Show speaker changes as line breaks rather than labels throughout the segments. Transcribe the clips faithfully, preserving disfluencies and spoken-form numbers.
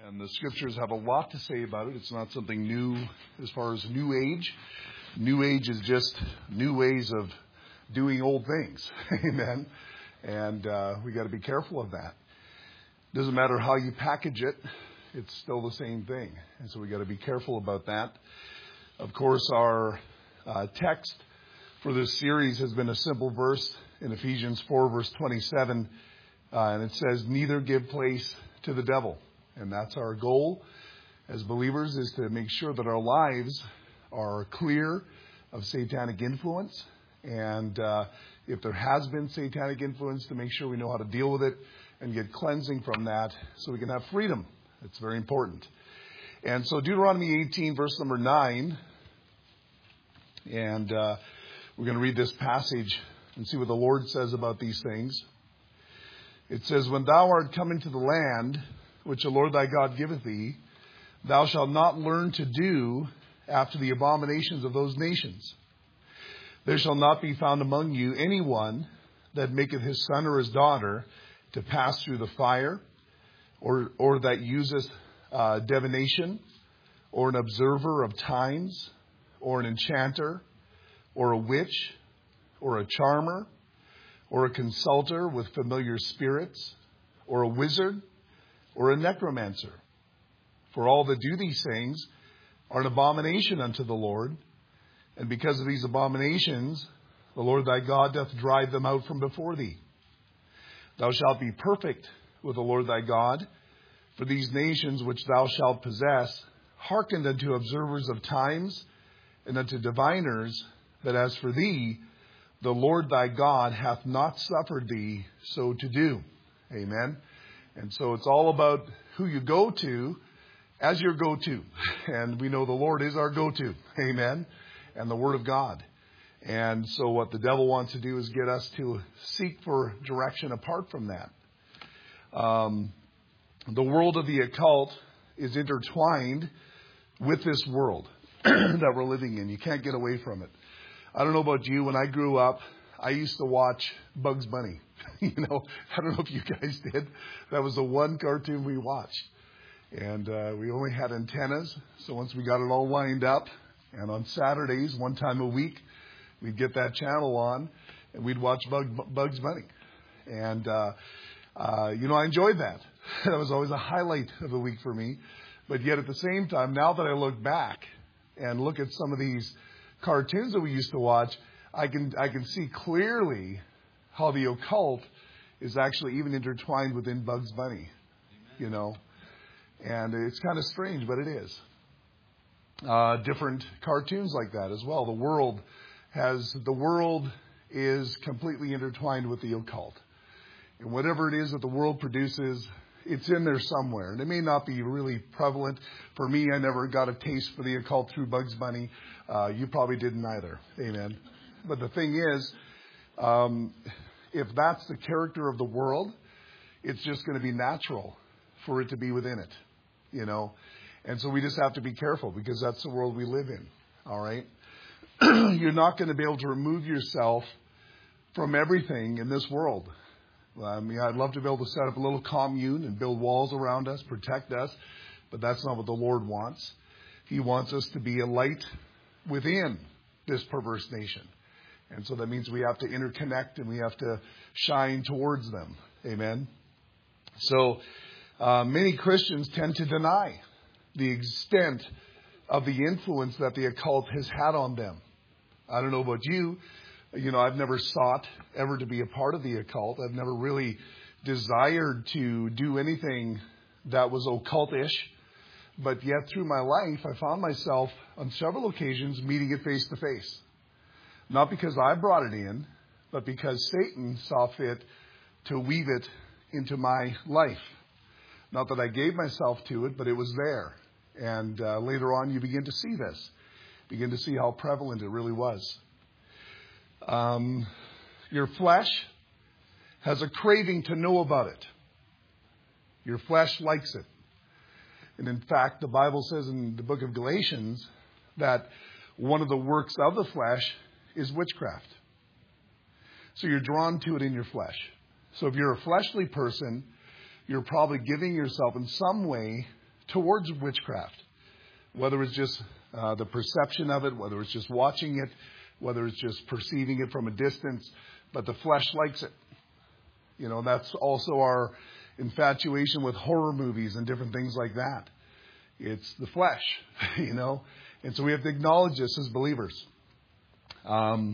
And the scriptures have a lot to say about it. It's not something new as far as New Age. New Age is just new ways of doing old things. Amen. And uh, we got to be careful of that. Doesn't matter how you package it, it's still the same thing. And so we got to be careful about that. Of course, our uh, text for this series has been a simple verse in Ephesians four, verse twenty-seven. Uh, and it says, neither give place to the devil. And that's our goal as believers, is to make sure that our lives are clear of satanic influence. And uh, if there has been satanic influence, to make sure we know how to deal with it and get cleansing from that so we can have freedom. It's very important. And so Deuteronomy eighteen, verse number nine. And uh, we're going to read this passage and see what the Lord says about these things. It says, when thou art come into the land which the Lord thy God giveth thee, thou shalt not learn to do after the abominations of those nations. There shall not be found among you any one that maketh his son or his daughter to pass through the fire, or or that useth uh, divination, or an observer of times, or an enchanter, or a witch, or a charmer, or a consulter with familiar spirits, or a wizard, or a necromancer. For all that do these things are an abomination unto the Lord, and because of these abominations, the Lord thy God doth drive them out from before thee. Thou shalt be perfect with the Lord thy God, for these nations which thou shalt possess hearkened unto observers of times and unto diviners, that as for thee, the Lord thy God hath not suffered thee so to do. Amen. And so it's all about who you go to as your go-to. And we know the Lord is our go-to. Amen. And the Word of God. And so what the devil wants to do is get us to seek for direction apart from that. Um, the world of the occult is intertwined with this world that we're living in. You can't get away from it. I don't know about you. When I grew up, I used to watch Bugs Bunny. you know, I don't know if you guys did. That was the one cartoon we watched. And uh, we only had antennas. So once we got it all lined up, and on Saturdays, one time a week, we'd get that channel on, and we'd watch Bug, Bugs Bunny. And, uh, uh, you know, I enjoyed that. That was always a highlight of the week for me. But yet at the same time, now that I look back and look at some of these cartoons that we used to watch, I can I can see clearly how the occult is actually even intertwined within Bugs Bunny. Amen. You know, and it's kind of strange, but it is. Uh, different cartoons like that as well. The world has the world is completely intertwined with the occult, and whatever it is that the world produces, it's in there somewhere. And it may not be really prevalent. For me, I never got a taste for the occult through Bugs Bunny. Uh, you probably didn't either. Amen. But the thing is, um, if that's the character of the world, it's just going to be natural for it to be within it, you know. And so we just have to be careful, because that's the world we live in. All right. You're not going to be able to remove yourself from everything in this world. I mean, I'd love to be able to set up a little commune and build walls around us, protect us, but that's not what the Lord wants. He wants us to be a light within this perverse nation. And so that means we have to interconnect and we have to shine towards them. Amen. So uh, many Christians tend to deny the extent of the influence that the occult has had on them. I don't know about you. You know, I've never sought ever to be a part of the occult. I've never really desired to do anything that was occultish. But yet through my life, I found myself on several occasions meeting it face to face. Not because I brought it in, but because Satan saw fit to weave it into my life. Not that I gave myself to it, but it was there. And uh, later on, you begin to see this. Begin to see how prevalent it really was. Um, your flesh has a craving to know about it. Your flesh likes it. And in fact, the Bible says in the book of Galatians that one of the works of the flesh is witchcraft. So you're drawn to it in your flesh. So if you're a fleshly person, you're probably giving yourself in some way towards witchcraft. Whether it's just uh, the perception of it, whether it's just watching it, whether it's just perceiving it from a distance, but the flesh likes it. You know, that's also our infatuation with horror movies and different things like that. It's the flesh, you know, and so we have to acknowledge this as believers. Um,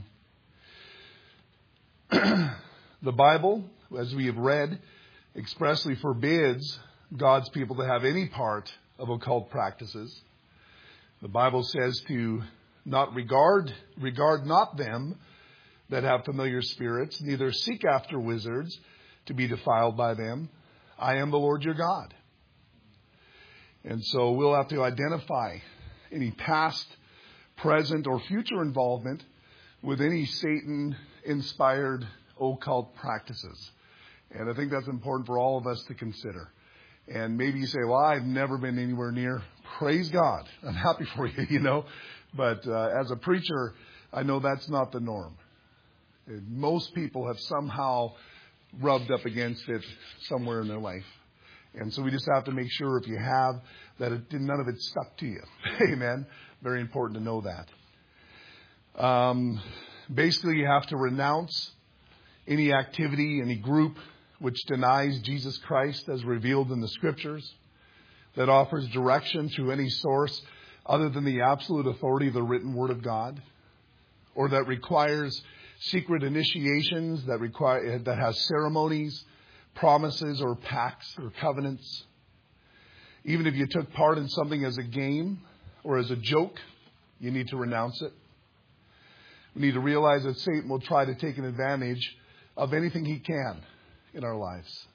the Bible, as we have read, expressly forbids God's people to have any part of occult practices. The Bible says to not regard, regard not them that have familiar spirits, neither seek after wizards to be defiled by them. I am the Lord your God. And so we'll have to identify any past, present, or future involvement with any Satan-inspired occult practices. And I think that's important for all of us to consider. And maybe you say, well, I've never been anywhere near. Praise God. I'm happy for you, you know. But uh, as a preacher, I know that's not the norm. Most people have somehow rubbed up against it somewhere in their life. And so we just have to make sure if you have, that it, none of it stuck to you. Amen. Very important to know that. Um, basically, you have to renounce any activity, any group which denies Jesus Christ as revealed in the Scriptures, that offers direction through any source other than the absolute authority of the written Word of God, or that requires secret initiations, that require that has ceremonies, promises, or pacts or covenants. Even if you took part in something as a game or as a joke, you need to renounce it. We need to realize that Satan will try to take an advantage of anything he can in our lives.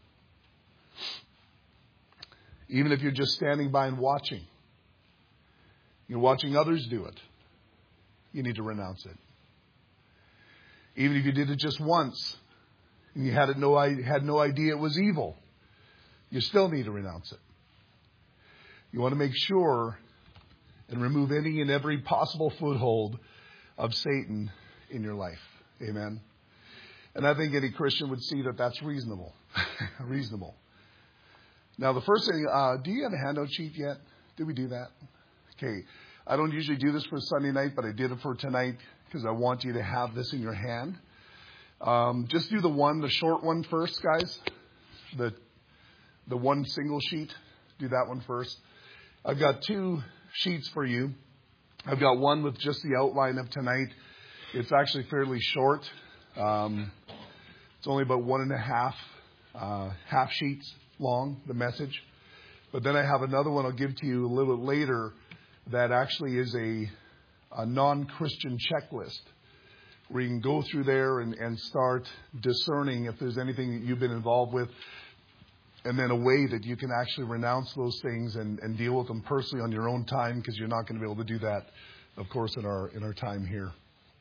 Even if you're just standing by and watching, you're watching others do it, you need to renounce it. Even if you did it just once and you had, it no, had no idea it was evil, you still need to renounce it. You want to make sure and remove any and every possible foothold of Satan in your life. Amen. And I think any Christian would see that that's reasonable. reasonable. Now, the first thing, uh, do you have a handout sheet yet? Did we do that? Okay. I don't usually do this for Sunday night, but I did it for tonight because I want you to have this in your hand. Um, just do the one, the short one first, guys. The the one single sheet. Do that one first. I've got two sheets for you. I've got one with just the outline of tonight. It's actually fairly short. Um, it's only about one and a half uh, half sheets long, the message. But then I have another one I'll give to you a little bit later that actually is a, a non-Christian checklist where you can go through there and, and start discerning if there's anything that you've been involved with, and then a way that you can actually renounce those things and, and deal with them personally on your own time, because you're not going to be able to do that, of course, in our in our time here.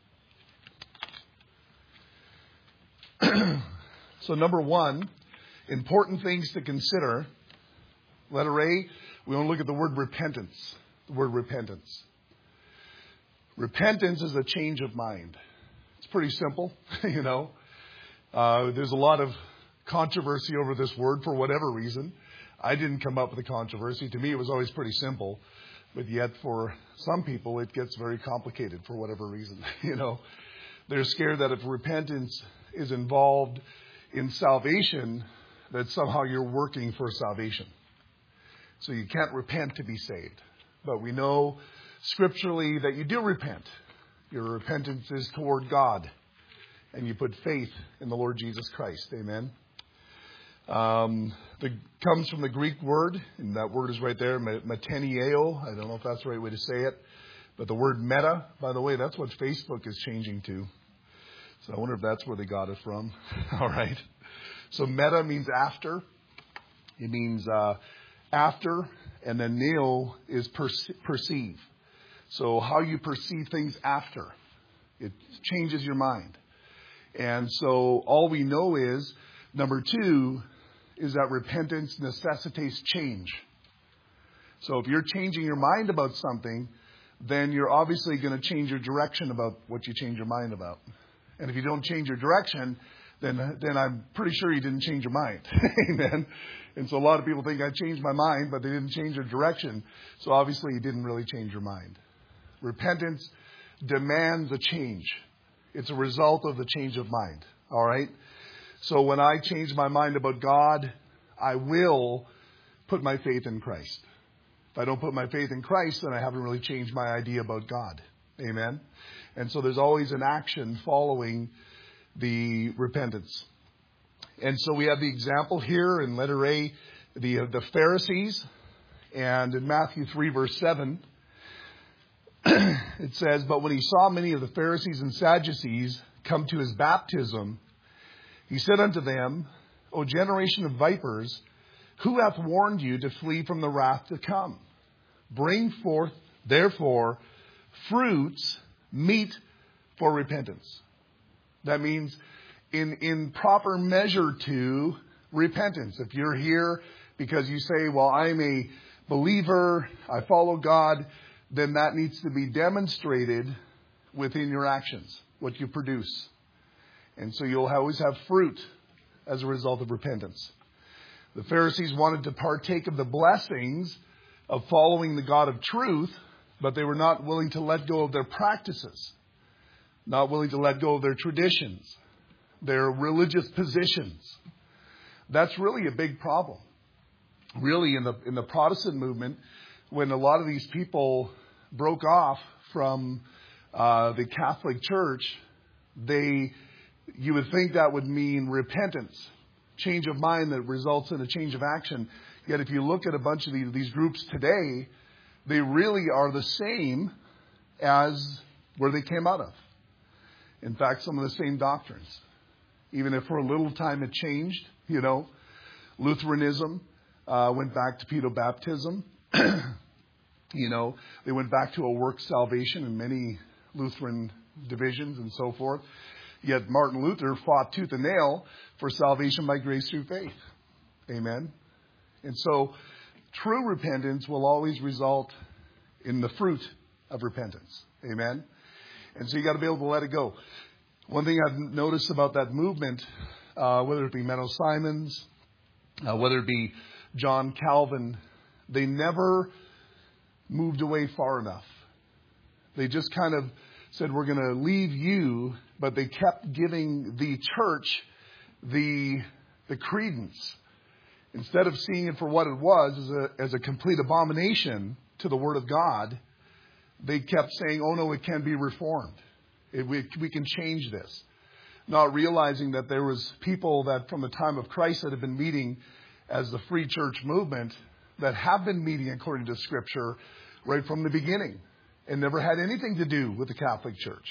So number one, important things to consider. Letter A, we want to look at the word repentance. The word repentance. Repentance is a change of mind. It's pretty simple, you know. Uh, there's a lot of controversy over this word for whatever reason. I didn't come up with the controversy. To me, it was always pretty simple. But yet for some people, it gets very complicated for whatever reason, you know. They're scared that if repentance is involved in salvation, that somehow you're working for salvation. So you can't repent to be saved. But we know scripturally that you do repent. Your repentance is toward God. And you put faith in the Lord Jesus Christ. Amen. Um, it comes from the Greek word, and that word is right there, metanieo. I don't know if that's the right way to say it. But the word meta, by the way, that's what Facebook is changing to. So I wonder if that's where they got it from. All right. So meta means after. It means uh, after. And then neo is perce- perceive. So how you perceive things after. It changes your mind. And so all we know is, number two, is that repentance necessitates change. So if you're changing your mind about something, then you're obviously going to change your direction about what you change your mind about. And if you don't change your direction, then then I'm pretty sure you didn't change your mind. Amen. And so a lot of people think I changed my mind, but they didn't change their direction. So obviously you didn't really change your mind. Repentance demands a change. It's a result of the change of mind. All right? So when I change my mind about God, I will put my faith in Christ. If I don't put my faith in Christ, then I haven't really changed my idea about God. Amen? And so there's always an action following the repentance. And so we have the example here in letter A, the, uh, the Pharisees. And in Matthew three, verse seven, it says, "But when he saw many of the Pharisees and Sadducees come to his baptism, he said unto them, O generation of vipers, who hath warned you to flee from the wrath to come? Bring forth, therefore, fruits meet for repentance." That means in, in proper measure to repentance. If you're here because you say, well, I'm a believer, I follow God, then that needs to be demonstrated within your actions, what you produce. And so you'll always have fruit as a result of repentance. The Pharisees wanted to partake of the blessings of following the God of truth, but they were not willing to let go of their practices, not willing to let go of their traditions, their religious positions. That's really a big problem. Really, in the in the Protestant movement, when a lot of these people broke off from uh, the Catholic Church, they you would think that would mean repentance, change of mind that results in a change of action. Yet if you look at a bunch of these, these groups today, they really are the same as where they came out of. In fact, some of the same doctrines. Even if for a little time it changed, you know, Lutheranism uh, went back to pedobaptism. You know, they went back to a work salvation in many Lutheran divisions and so forth. Yet Martin Luther fought tooth and nail for salvation by grace through faith. Amen. And so true repentance will always result in the fruit of repentance. Amen. And so you got to be able to let it go. One thing I've noticed about that movement, uh, whether it be Menno Simons, uh, whether it be John Calvin, they never moved away far enough. They just kind of said, we're going to leave you, but they kept giving the church the the credence. Instead of seeing it for what it was, as a, as a complete abomination to the Word of God, they kept saying, oh no, it can be reformed. It, we, we can change this. Not realizing that there was people that from the time of Christ that have been meeting as the free church movement that have been meeting according to Scripture right from the beginning and never had anything to do with the Catholic Church.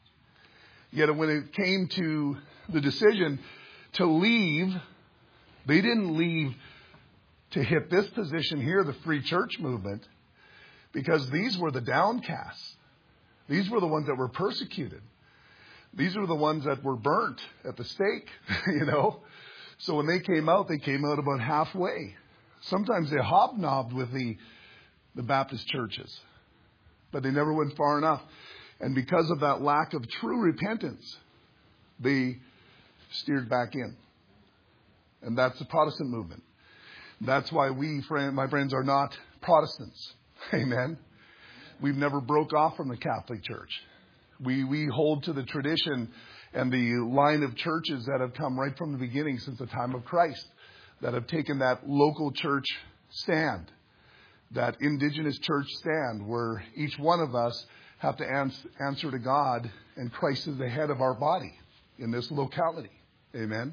Yet when it came to the decision to leave, they didn't leave to hit this position here, the free church movement, because these were the downcast. These were the ones that were persecuted. These were the ones that were burnt at the stake, you know. So when they came out, they came out about halfway. Sometimes they hobnobbed with the, the Baptist churches, but they never went far enough. And because of that lack of true repentance, they steered back in. And that's the Protestant movement. That's why we, friend, my friends, are not Protestants. Amen. We've never broke off from the Catholic Church. We we hold to the tradition and the line of churches that have come right from the beginning since the time of Christ, that have taken that local church stand, that indigenous church stand, where each one of us have to ans- answer to God, and Christ is the head of our body in this locality. Amen.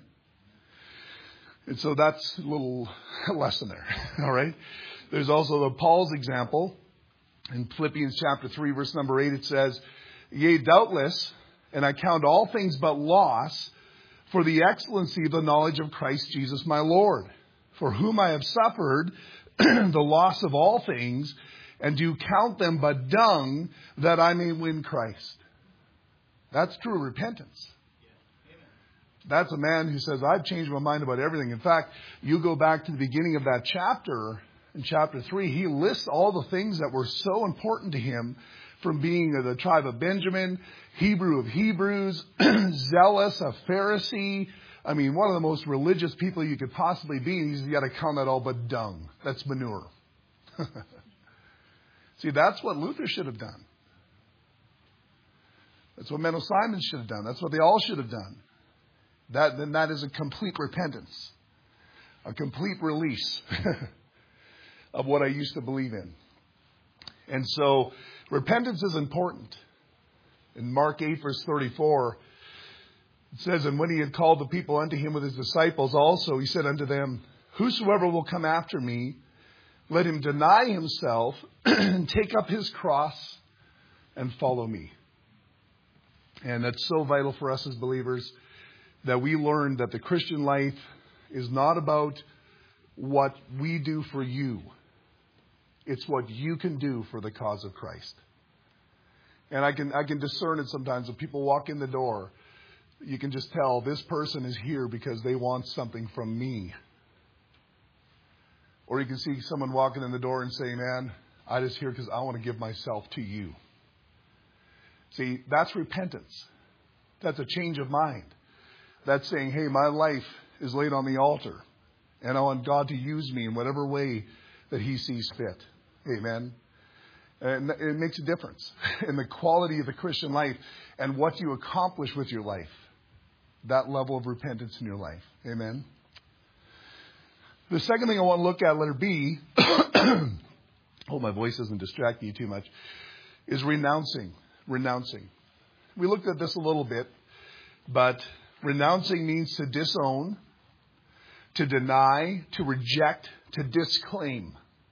And so that's a little lesson there. All right. There's also the Paul's example. In Philippians chapter three, verse number eight, it says, Yea, doubtless, and I count all things but loss for the excellency of the knowledge of Christ Jesus my Lord, for whom I have suffered the loss of all things, and do count them but dung, that I may win Christ. That's true repentance. That's a man who says, I've changed my mind about everything. In fact, you go back to the beginning of that chapter, in chapter three, he lists all the things that were so important to him, from being of the tribe of Benjamin, Hebrew of Hebrews, zealous, a Pharisee, I mean, one of the most religious people you could possibly be, and he's got to count that all but dung. That's manure. See, that's what Luther should have done. That's what Menno Simons should have done. That's what they all should have done. That, then that is a complete repentance. A complete release of what I used to believe in. And so, repentance is important. In Mark eight, verse thirty-four, it says, and when he had called the people unto him with his disciples also, he said unto them, whosoever will come after me, let him deny himself and take up his cross and follow me. And that's so vital for us as believers that we learn that the Christian life is not about what we do for you. It's what you can do for the cause of Christ. And I can I can discern it sometimes when people walk in the door. You can just tell this person is here because they want something from me. Or you can see someone walking in the door and say, man, I just here because I want to give myself to you. See, that's repentance. That's a change of mind. That's saying, hey, my life is laid on the altar. And I want God to use me in whatever way that he sees fit. Amen. And it makes a difference in the quality of the Christian life and what you accomplish with your life. That level of repentance in your life. Amen. The second thing I want to look at, letter B, hope my voice doesn't distract you too much, is renouncing. Renouncing. We looked at this a little bit, but renouncing means to disown, to deny, to reject, to disclaim.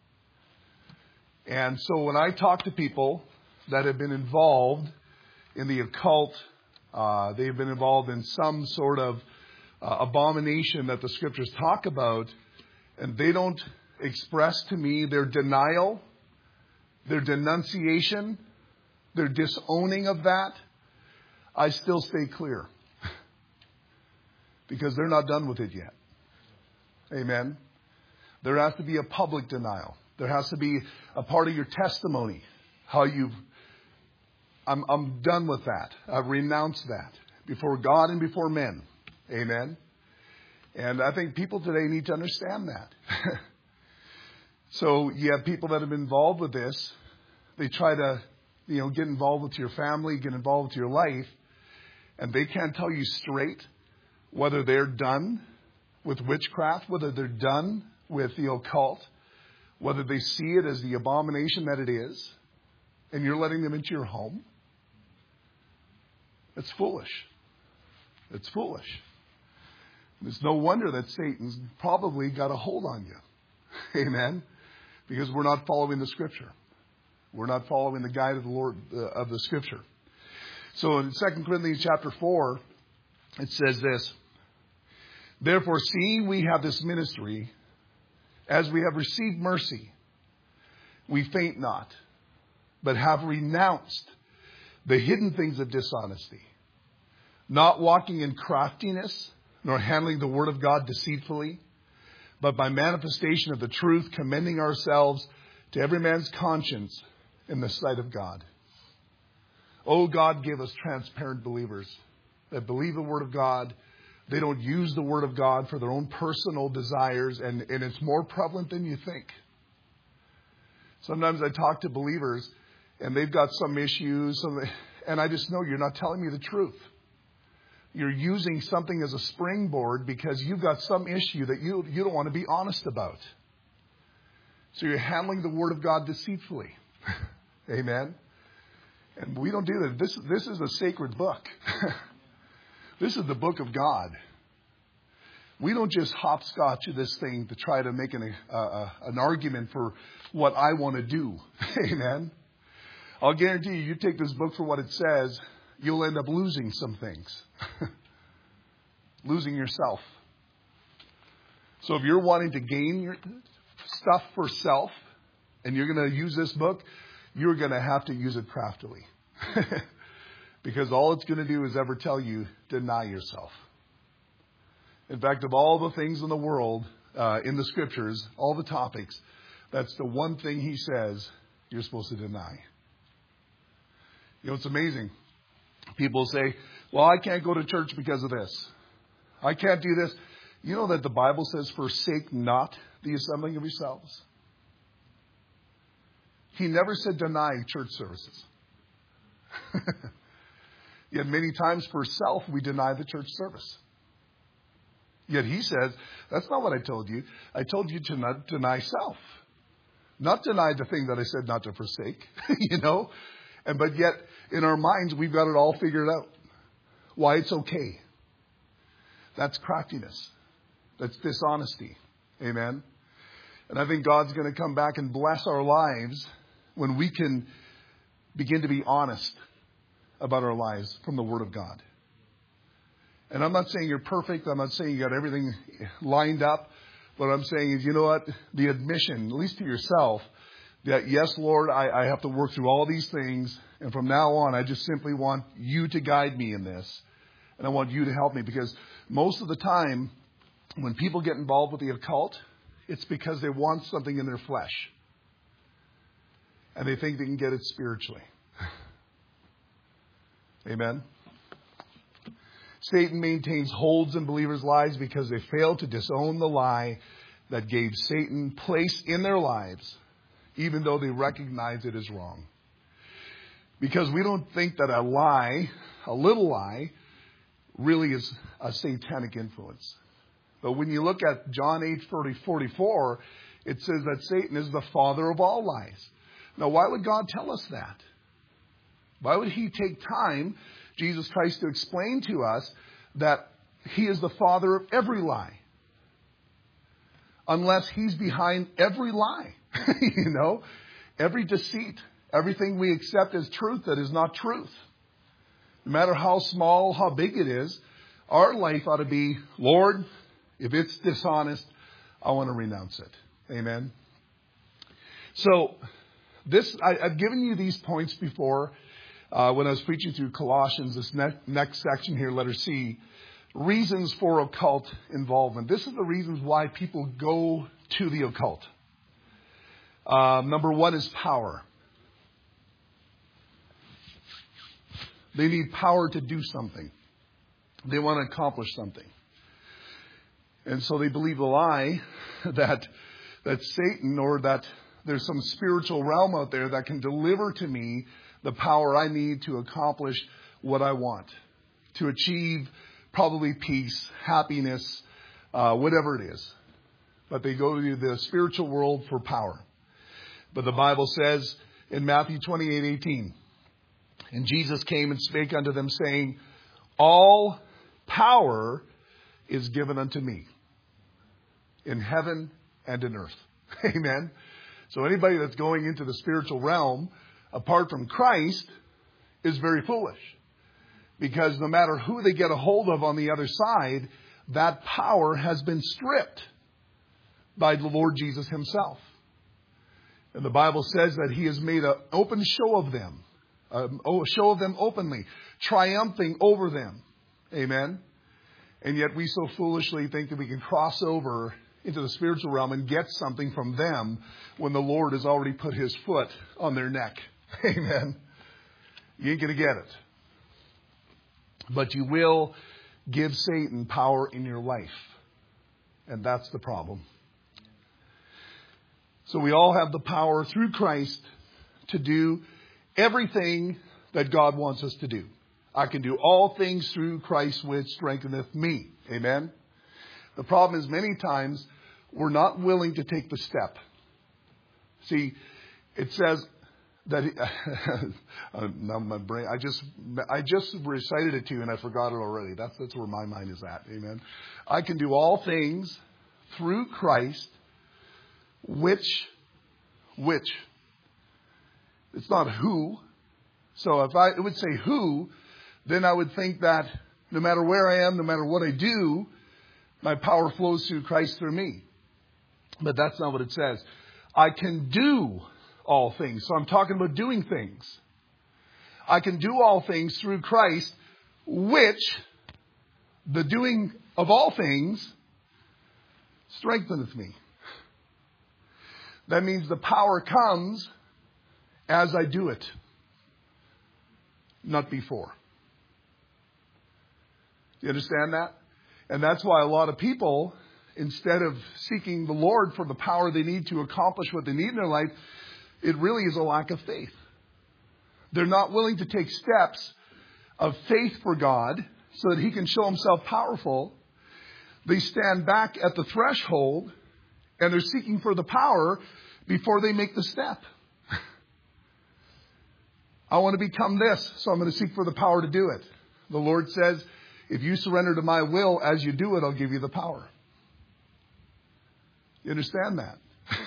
And so when I talk to people that have been involved in the occult, uh, they've been involved in some sort of uh, abomination that the scriptures talk about, and they don't express to me their denial, their denunciation, their disowning of that, I still stay clear. Because they're not done with it yet. Amen. There has to be a public denial. There has to be a part of your testimony. How you've, I'm, I'm done with that. I've renounced that before God and before men. Amen. And I think people today need to understand that. So you have people that have been involved with this. They try to, you know, get involved with your family, get involved with your life. And they can't tell you straight whether they're done with witchcraft, whether they're done with the occult, whether they see it as the abomination that it is, and you're letting them into your home. It's foolish. It's foolish. It's no wonder that Satan's probably got a hold on you. Amen? Because we're not following the Scripture. We're not following the guide of the Lord uh, of the Scripture. So in Second Corinthians chapter four, it says this, therefore, seeing we have this ministry, as we have received mercy, we faint not, but have renounced the hidden things of dishonesty, not walking in craftiness, nor handling the word of God deceitfully, but by manifestation of the truth, commending ourselves to every man's conscience in the sight of God. Oh, God, give us transparent believers that believe the word of God. They don't use the word of God for their own personal desires, and, and it's more prevalent than you think. Sometimes I talk to believers, and they've got some issues, and I just know you're not telling me the truth. You're using something as a springboard because you've got some issue that you, you don't want to be honest about. So you're handling the word of God deceitfully. Amen? And we don't do that. This, this is a sacred book. This is the book of God. We don't just hopscotch this thing to try to make an, uh, uh, an argument for what I want to do. Amen? I'll guarantee you, you take this book for what it says, you'll end up losing some things. Losing yourself. So if you're wanting to gain your stuff for self, and you're going to use this book, you're going to have to use it craftily. Because all it's going to do is ever tell you, deny yourself. In fact, of all the things in the world, uh, in the scriptures, all the topics, that's the one thing he says you're supposed to deny. You know, it's amazing. People say, well, I can't go to church because of this. I can't do this. You know that the Bible says, forsake not the assembling of yourselves. He never said deny church services. Yet many times for self, we deny the church service. Yet he says, that's not what I told you. I told you to not deny self. Not deny the thing that I said not to forsake, you know. And but yet, in our minds, we've got it all figured out. Why it's okay. That's craftiness. That's dishonesty. Amen. And I think God's going to come back and bless our lives when we can begin to be honest about our lives from the Word of God. And I'm not saying you're perfect. I'm not saying you got everything lined up. What I'm saying is, you know what? The admission, at least to yourself, that yes, Lord, I, I have to work through all these things. And from now on, I just simply want you to guide me in this. And I want you to help me. Because most of the time, when people get involved with the occult, it's because they want something in their flesh. And they think they can get it spiritually. Amen. Satan maintains holds in believers' lives because they fail to disown the lie that gave Satan place in their lives, even though they recognize it as wrong. Because we don't think that a lie, a little lie, really is a satanic influence. But when you look at John eight forty-four, it says that Satan is the father of all lies. Now, why would God tell us that? Why would he take time, Jesus Christ, to explain to us that he is the father of every lie? Unless he's behind every lie, you know, every deceit, everything we accept as truth that is not truth. No matter how small, how big it is, our life ought to be, Lord, if it's dishonest, I want to renounce it. Amen. So this, I, I've given you these points before. Uh, when I was preaching through Colossians, this ne- next section here, letter C, reasons for occult involvement. This is the reasons why people go to the occult. Uh, number one is power. They need power to do something. They want to accomplish something. And so they believe the lie that that Satan or that there's some spiritual realm out there that can deliver to me the power I need to accomplish what I want, to achieve probably peace, happiness, uh, whatever it is. But they go to the spiritual world for power. But the Bible says in Matthew twenty-eight eighteen, and Jesus came and spake unto them, saying, all power is given unto me in heaven and in earth. Amen. So anybody that's going into the spiritual realm apart from Christ is very foolish. Because no matter who they get a hold of on the other side, that power has been stripped by the Lord Jesus himself. And the Bible says that he has made an open show of them, a show of them openly, triumphing over them. Amen. And yet we so foolishly think that we can cross over into the spiritual realm and get something from them when the Lord has already put his foot on their neck. Amen. You ain't going to get it. But you will give Satan power in your life. And that's the problem. So we all have the power through Christ to do everything that God wants us to do. I can do all things through Christ which strengtheneth me. Amen. The problem is many times we're not willing to take the step. See, it says that he, uh, now my brain, I just I just recited it to you and I forgot it already. That's that's where my mind is at. Amen. I can do all things through Christ, which which it's not who. So if I it would say who, then I would think that no matter where I am, no matter what I do, my power flows through Christ through me. But that's not what it says. I can do all things. So I'm talking about doing things. I can do all things through Christ, which the doing of all things strengtheneth me. That means the power comes as I do it, not before. Do you understand that? And that's why a lot of people, instead of seeking the Lord for the power they need to accomplish what they need in their life, it really is a lack of faith. They're not willing to take steps of faith for God so that He can show Himself powerful. They stand back at the threshold and they're seeking for the power before they make the step. I want to become this, so I'm going to seek for the power to do it. The Lord says, if you surrender to my will, as you do it, I'll give you the power. You understand that?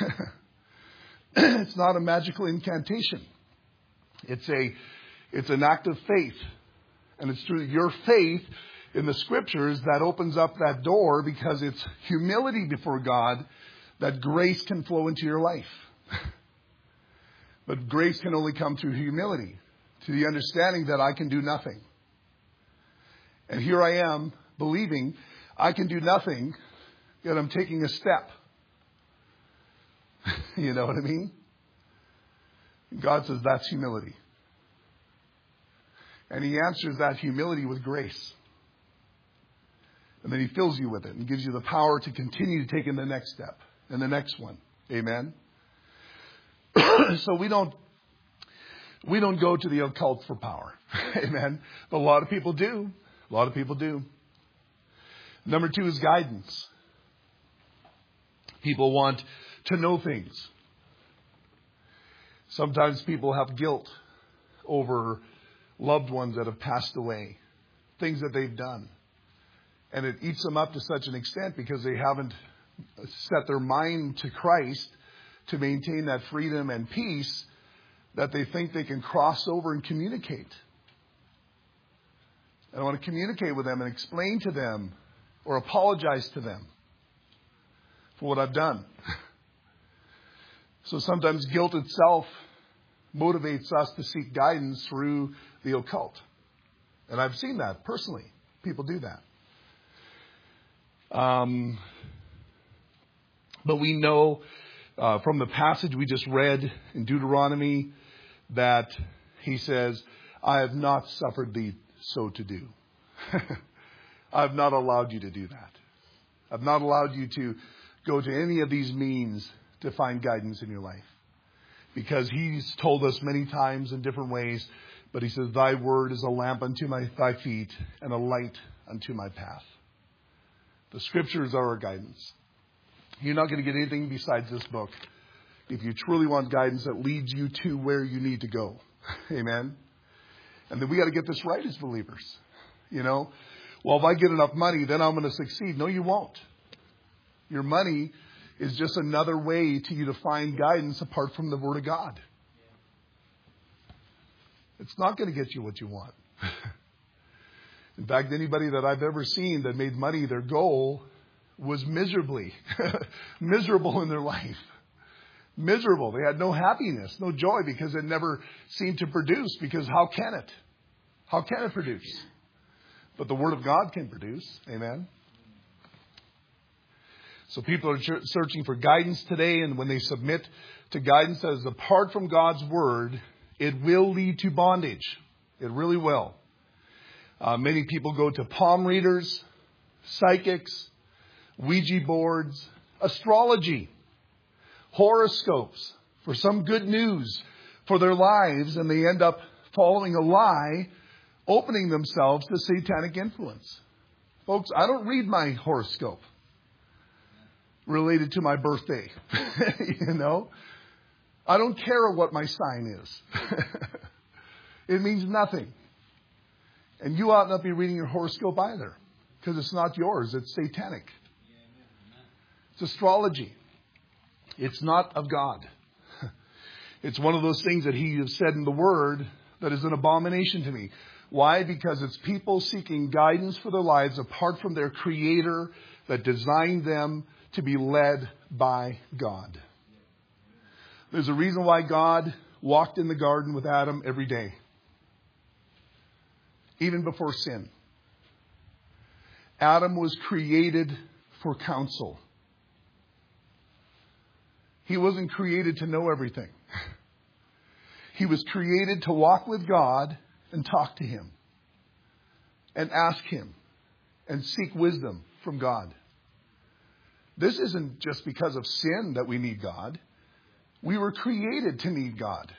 It's not a magical incantation. It's a, it's an act of faith. And it's through your faith in the Scriptures that opens up that door, because it's humility before God that grace can flow into your life. But grace can only come through humility, to the understanding that I can do nothing. And here I am believing I can do nothing, yet I'm taking a step. You know what I mean? God says that's humility. And He answers that humility with grace. And then He fills you with it and gives you the power to continue to take in the next step and the next one. Amen? So we don't we don't go to the occult for power. Amen? But a lot of people do. A lot of people do. Number two is guidance. People want to know things. Sometimes people have guilt over loved ones that have passed away, things that they've done. And it eats them up to such an extent because they haven't set their mind to Christ to maintain that freedom and peace, that they think they can cross over and communicate. And I want to communicate with them and explain to them or apologize to them for what I've done. So sometimes guilt itself motivates us to seek guidance through the occult. And I've seen that personally. People do that. Um, but we know uh, from the passage we just read in Deuteronomy that He says, I have not suffered thee so to do. I've not allowed you to do that. I've not allowed you to go to any of these means to find guidance in your life. Because He's told us many times in different ways, but He says, thy word is a lamp unto my thy feet and a light unto my path. The Scriptures are our guidance. You're not going to get anything besides this book if you truly want guidance that leads you to where you need to go. Amen. And then we got to get this right as believers. You know, well, if I get enough money, then I'm going to succeed. No, you won't. Your money is just another way to you to find guidance apart from the Word of God. It's not going to get you what you want. In fact, anybody that I've ever seen that made money their goal was miserably, miserable in their life. Miserable. They had no happiness, no joy, because it never seemed to produce. Because how can it? How can it produce? But the Word of God can produce. Amen. So people are searching for guidance today, and when they submit to guidance that is apart from God's Word, it will lead to bondage. It really will. Uh, many people go to palm readers, psychics, Ouija boards, astrology, horoscopes for some good news for their lives, and they end up following a lie, opening themselves to satanic influence. Folks, I don't read my horoscope related to my birthday. You know, I don't care what my sign is. It means nothing. And you ought not be reading your horoscope either, because it's not yours. It's satanic. It's astrology. It's not of God. It's one of those things that He has said in the Word that is an abomination to me. Why? Because it's people seeking guidance for their lives apart from their Creator that designed them to be led by God. There's a reason why God walked in the garden with Adam every day, even before sin. Adam was created for counsel. He wasn't created to know everything. He was created to walk with God and talk to Him and ask Him and seek wisdom from God. This isn't just because of sin that we need God. We were created to need God.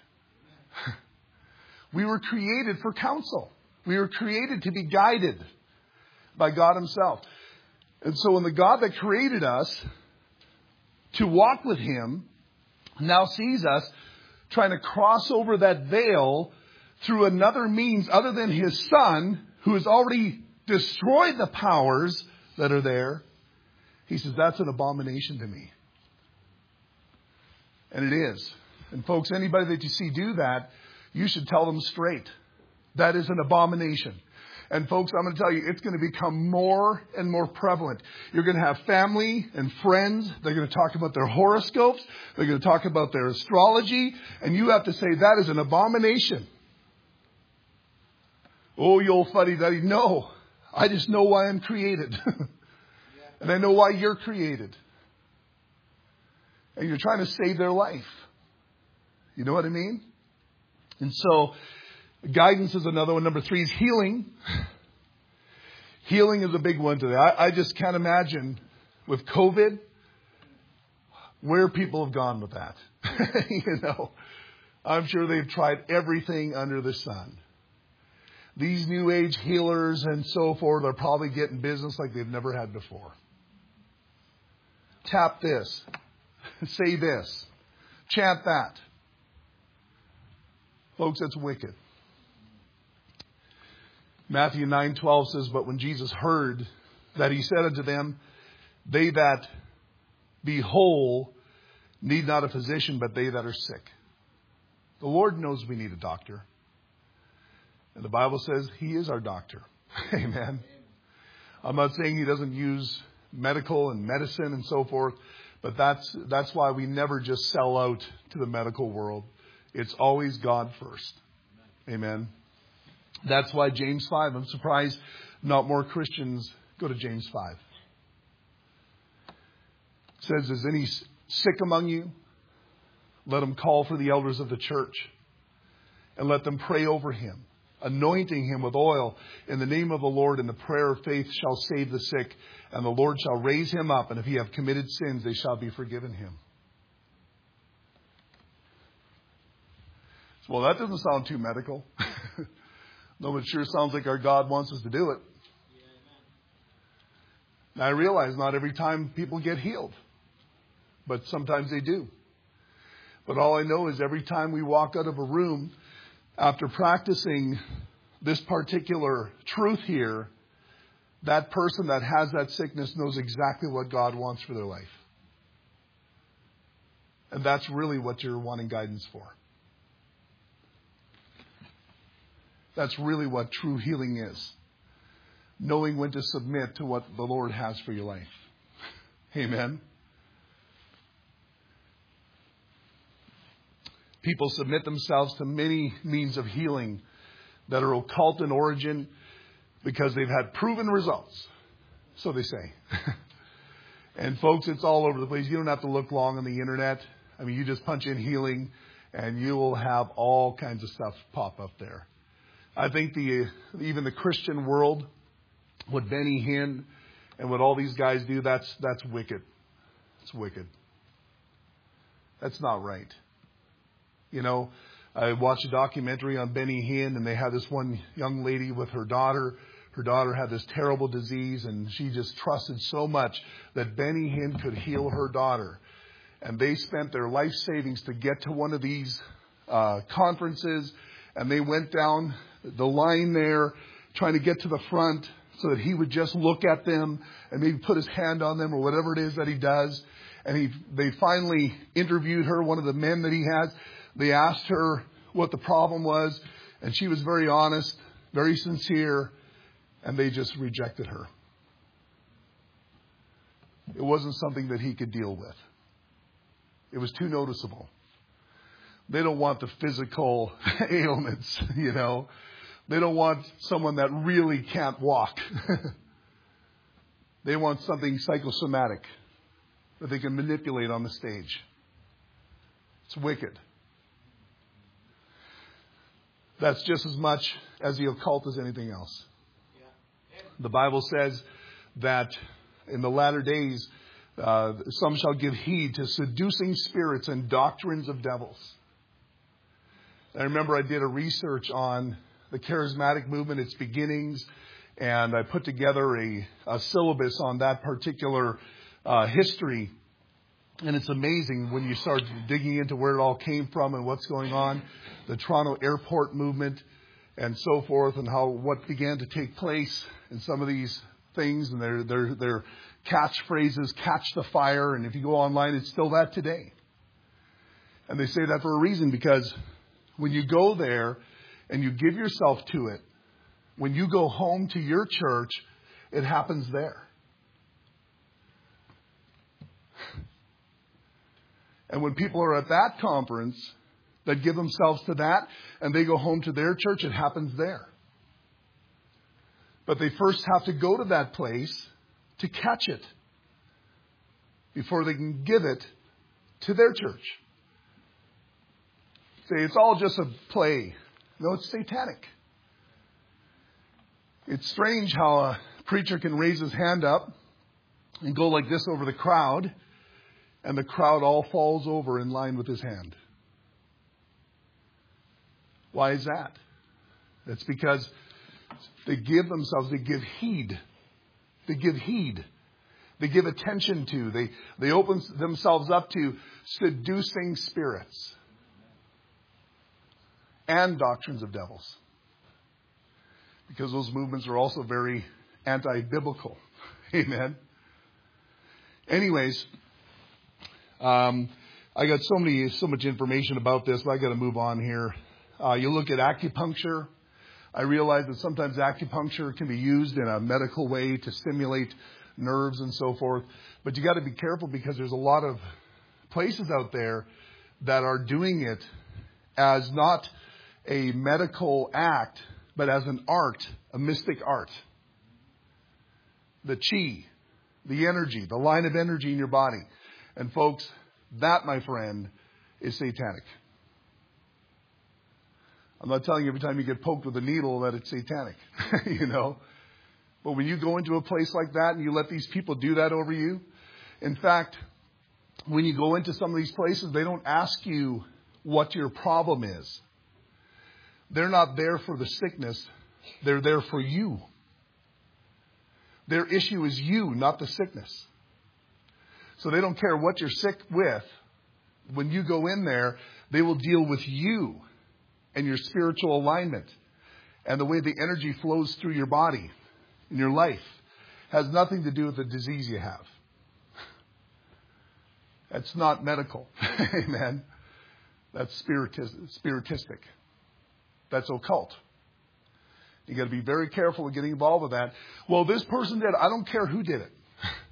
We were created for counsel. We were created to be guided by God himself. And so when the God that created us to walk with him now sees us trying to cross over that veil through another means other than his Son, who has already destroyed the powers that are there, he says, that's an abomination to me. And it is. And folks, anybody that you see do that, you should tell them straight. That is an abomination. And folks, I'm going to tell you, it's going to become more and more prevalent. You're going to have family and friends. They're going to talk about their horoscopes. They're going to talk about their astrology. And you have to say, that is an abomination. Oh, you old fuddy-duddy. No, I just know why I'm created. And I know why you're created. And you're trying to save their life. You know what I mean? And so, guidance is another one. Number three is healing. Healing is a big one today. I, I just can't imagine with COVID where people have gone with that. You know, I'm sure they've tried everything under the sun. These new age healers and so forth are probably getting business like they've never had before. Tap this. Say this. Chant that. Folks, that's wicked. Matthew nine twelve says, but when Jesus heard that, he said unto them, they that be whole need not a physician, but they that are sick. The Lord knows we need a doctor. And the Bible says he is our doctor. Amen. I'm not saying he doesn't use medical and medicine and so forth, but that's that's why we never just sell out to the medical world. It's always God first. Amen. That's why James five, I'm surprised not more Christians go to James five. It says, is any sick among you? Let him call for the elders of the church and let them pray over him, anointing him with oil in the name of the Lord, and the prayer of faith shall save the sick, and the Lord shall raise him up, and if he have committed sins, they shall be forgiven him. So, well, that doesn't sound too medical. No, it sure sounds like our God wants us to do it. Now, I realize not every time people get healed, but sometimes they do. But all I know is every time we walk out of a room after practicing this particular truth here, that person that has that sickness knows exactly what God wants for their life. And that's really what you're wanting guidance for. That's really what true healing is. Knowing when to submit to what the Lord has for your life. Amen. People submit themselves to many means of healing that are occult in origin because they've had proven results. So they say. And folks, it's all over the place. You don't have to look long on the internet. I mean, you just punch in healing and you will have all kinds of stuff pop up there. I think the even the Christian world, what Benny Hinn and what all these guys do, that's that's wicked. It's wicked. That's not right. You know, I watched a documentary on Benny Hinn, and they had this one young lady with her daughter. Her daughter had this terrible disease, and she just trusted so much that Benny Hinn could heal her daughter. And they spent their life savings to get to one of these uh, conferences, and they went down the line there trying to get to the front so that he would just look at them and maybe put his hand on them or whatever it is that he does. And he, they finally interviewed her, one of the men that he has. They asked her what the problem was, and she was very honest, very sincere, and they just rejected her. It wasn't something that he could deal with. It was too noticeable. They don't want the physical ailments, you know. They don't want someone that really can't walk. They want something psychosomatic that they can manipulate on the stage. It's wicked. That's just as much as the occult as anything else. The Bible says that in the latter days, uh, some shall give heed to seducing spirits and doctrines of devils. I remember I did a research on the charismatic movement, its beginnings, and I put together a, a syllabus on that particular uh, history. And it's amazing when you start digging into where it all came from and what's going on, the Toronto airport movement and so forth, and how what began to take place in some of these things, and their their their catchphrases, catch the fire, and if you go online, it's still that today. And they say that for a reason, because when you go there and you give yourself to it, when you go home to your church, it happens there. And when people are at that conference that give themselves to that and they go home to their church, it happens there. But they first have to go to that place to catch it before they can give it to their church. Say, it's all just a play. No, it's satanic. It's strange how a preacher can raise his hand up and go like this over the crowd, and the crowd all falls over in line with his hand. Why is that? That's because they give themselves, they give heed. They give heed. They give attention to. They, they open themselves up to seducing spirits and doctrines of devils. Because those movements are also very anti-biblical. Amen. Anyways, um, I got so many, so much information about this, but I got to move on here. Uh, you look at acupuncture. I realize that sometimes acupuncture can be used in a medical way to stimulate nerves and so forth. But you got to be careful, because there's a lot of places out there that are doing it as not a medical act, but as an art, a mystic art. The chi, the energy, the line of energy in your body. And folks, that, my friend, is satanic. I'm not telling you every time you get poked with a needle that it's satanic, you know. But when you go into a place like that and you let these people do that over you, in fact, when you go into some of these places, they don't ask you what your problem is. They're not there for the sickness. They're there for you. Their issue is you, not the sickness. So they don't care what you're sick with. When you go in there, they will deal with you and your spiritual alignment. And the way the energy flows through your body in your life has nothing to do with the disease you have. That's not medical. Amen. That's spiritis- spiritistic. That's occult. You got to be very careful with getting involved with that. Well, this person did. I don't care who did it.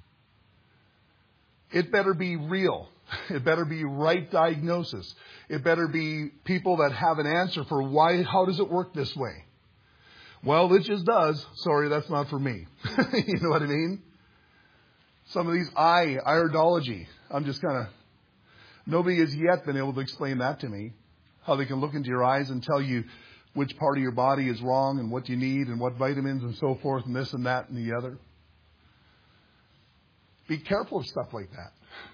It better be real. It better be right diagnosis. It better be people that have an answer for why, how does it work this way? Well, it just does. Sorry, that's not for me. You know what I mean? Some of these eye, iridology. I'm just kind of, nobody has yet been able to explain that to me. How they can look into your eyes and tell you which part of your body is wrong and what you need and what vitamins and so forth and this and that and the other. Be careful of stuff like that.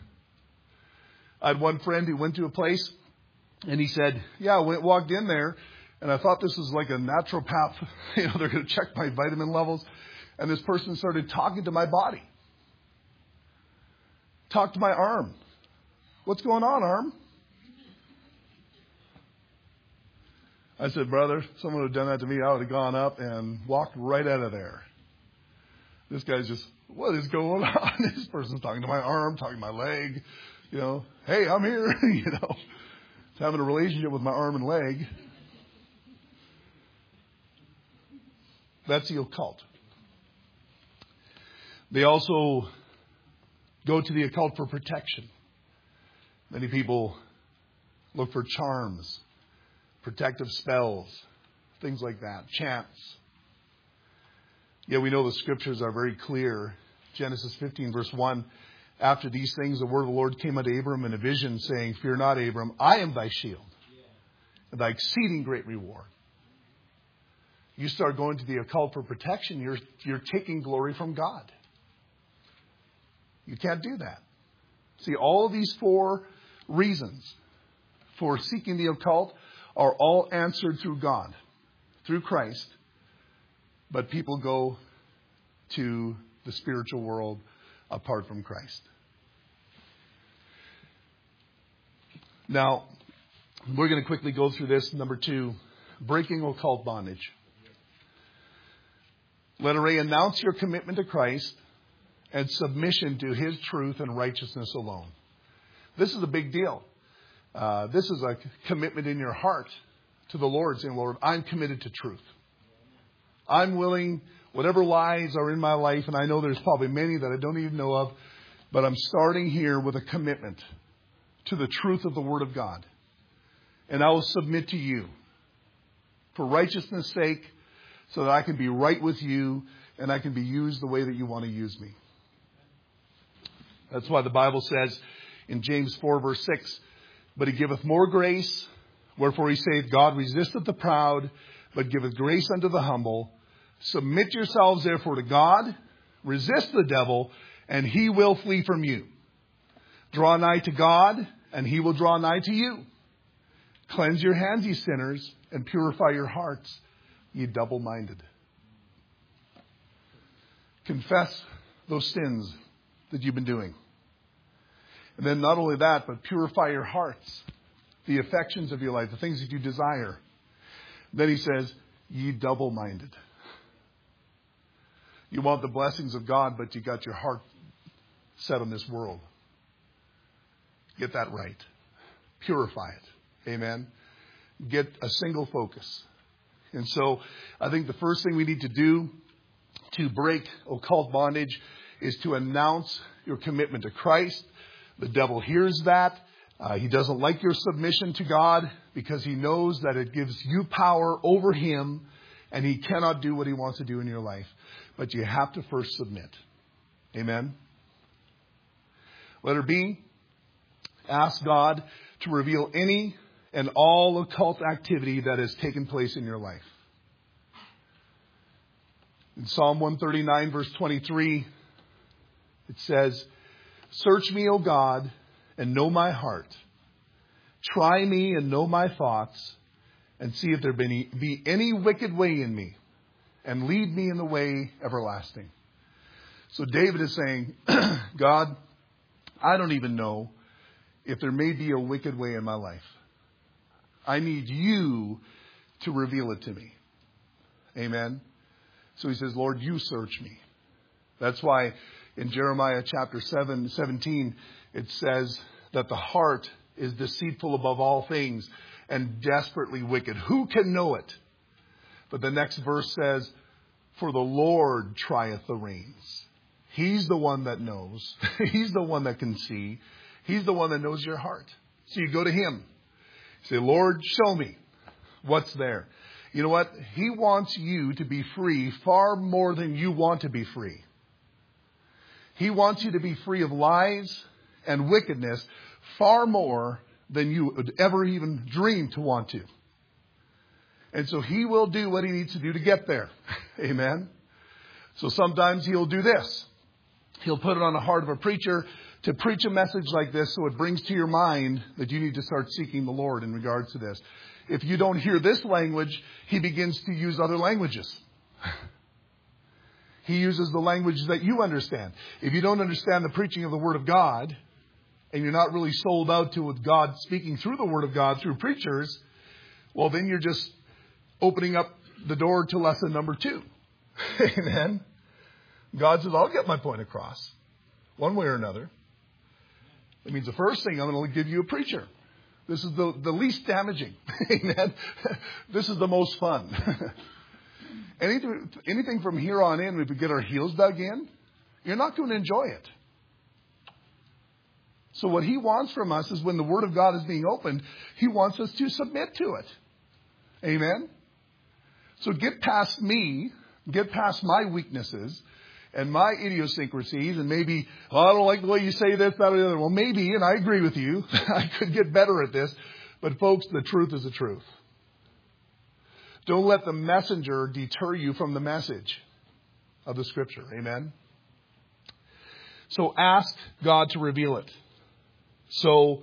I had one friend who went to a place and he said, yeah, I went, walked in there and I thought this was like a naturopath. You know, they're going to check my vitamin levels. And this person started talking to my body. Talked to my arm. What's going on, arm? I said, brother, someone would have done that to me, I would have gone up and walked right out of there. This guy's just, what is going on? This person's talking to my arm, talking to my leg. You know, hey, I'm here. You know, having a relationship with my arm and leg. That's the occult. They also go to the occult for protection. Many people look for charms, protective spells, things like that, chants. Yet we know the scriptures are very clear. Genesis fifteen, verse one, after these things, the word of the Lord came unto Abram in a vision, saying, fear not, Abram, I am thy shield, and thy exceeding great reward. You start going to the occult for protection, you're, you're taking glory from God. You can't do that. See, all of these four reasons for seeking the occult are all answered through God, through Christ. But people go to the spiritual world apart from Christ. Now, we're going to quickly go through this. Number two, breaking occult bondage. Letter A, announce your commitment to Christ and submission to His truth and righteousness alone. This is a big deal. Uh, this is a commitment in your heart to the Lord, saying, Lord, I'm committed to truth. I'm willing, whatever lies are in my life, and I know there's probably many that I don't even know of, but I'm starting here with a commitment to the truth of the Word of God. And I will submit to you for righteousness' sake, so that I can be right with you and I can be used the way that you want to use me. That's why the Bible says in James four verse six, but He giveth more grace, wherefore He saith, God resisteth the proud, but giveth grace unto the humble. Submit yourselves therefore to God, resist the devil, and he will flee from you. Draw nigh to God, and He will draw nigh to you. Cleanse your hands, ye sinners, and purify your hearts, ye double-minded. Confess those sins that you've been doing. And then not only that, but purify your hearts, the affections of your life, the things that you desire. Then He says, ye double-minded. You want the blessings of God, but you got your heart set on this world. Get that right. Purify it. Amen. Get a single focus. And so I think the first thing we need to do to break occult bondage is to announce your commitment to Christ. The devil hears that. Uh, he doesn't like your submission to God because he knows that it gives you power over him and he cannot do what he wants to do in your life. But you have to first submit. Amen. Letter B, ask God to reveal any and all occult activity that has taken place in your life. In Psalm one thirty-nine, verse twenty-three, it says, search me, O God, and know my heart. Try me and know my thoughts, and see if there be any, be any wicked way in me, and lead me in the way everlasting. So David is saying, God, I don't even know if there may be a wicked way in my life. I need you to reveal it to me. Amen. So he says, Lord, you search me. That's why in Jeremiah chapter seven, seventeen, it says that the heart is deceitful above all things and desperately wicked. Who can know it? But the next verse says, for the Lord trieth the reins. He's the one that knows. He's the one that can see. He's the one that knows your heart. So you go to Him. Say, Lord, show me what's there. You know what? He wants you to be free far more than you want to be free. He wants you to be free of lies and wickedness far more than you would ever even dream to want to. And so He will do what He needs to do to get there. Amen. So sometimes He'll do this. He'll put it on the heart of a preacher to preach a message like this so it brings to your mind that you need to start seeking the Lord in regards to this. If you don't hear this language, He begins to use other languages. He uses the language that you understand. If you don't understand the preaching of the Word of God, and you're not really sold out to with God speaking through the Word of God through preachers, well, then you're just opening up the door to lesson number two. Amen. God says, I'll get my point across one way or another. It means the first thing, I'm going to give you a preacher. This is the, the least damaging. Amen. This is the most fun. anything, anything from here on in, if we get our heels dug in, you're not going to enjoy it. So what He wants from us is when the Word of God is being opened, He wants us to submit to it. Amen. So get past me, get past my weaknesses and my idiosyncrasies, and maybe, oh, I don't like the way you say this, that, or the other. Well, maybe, and I agree with you, I could get better at this. But folks, the truth is the truth. Don't let the messenger deter you from the message of the Scripture. Amen? So ask God to reveal it. So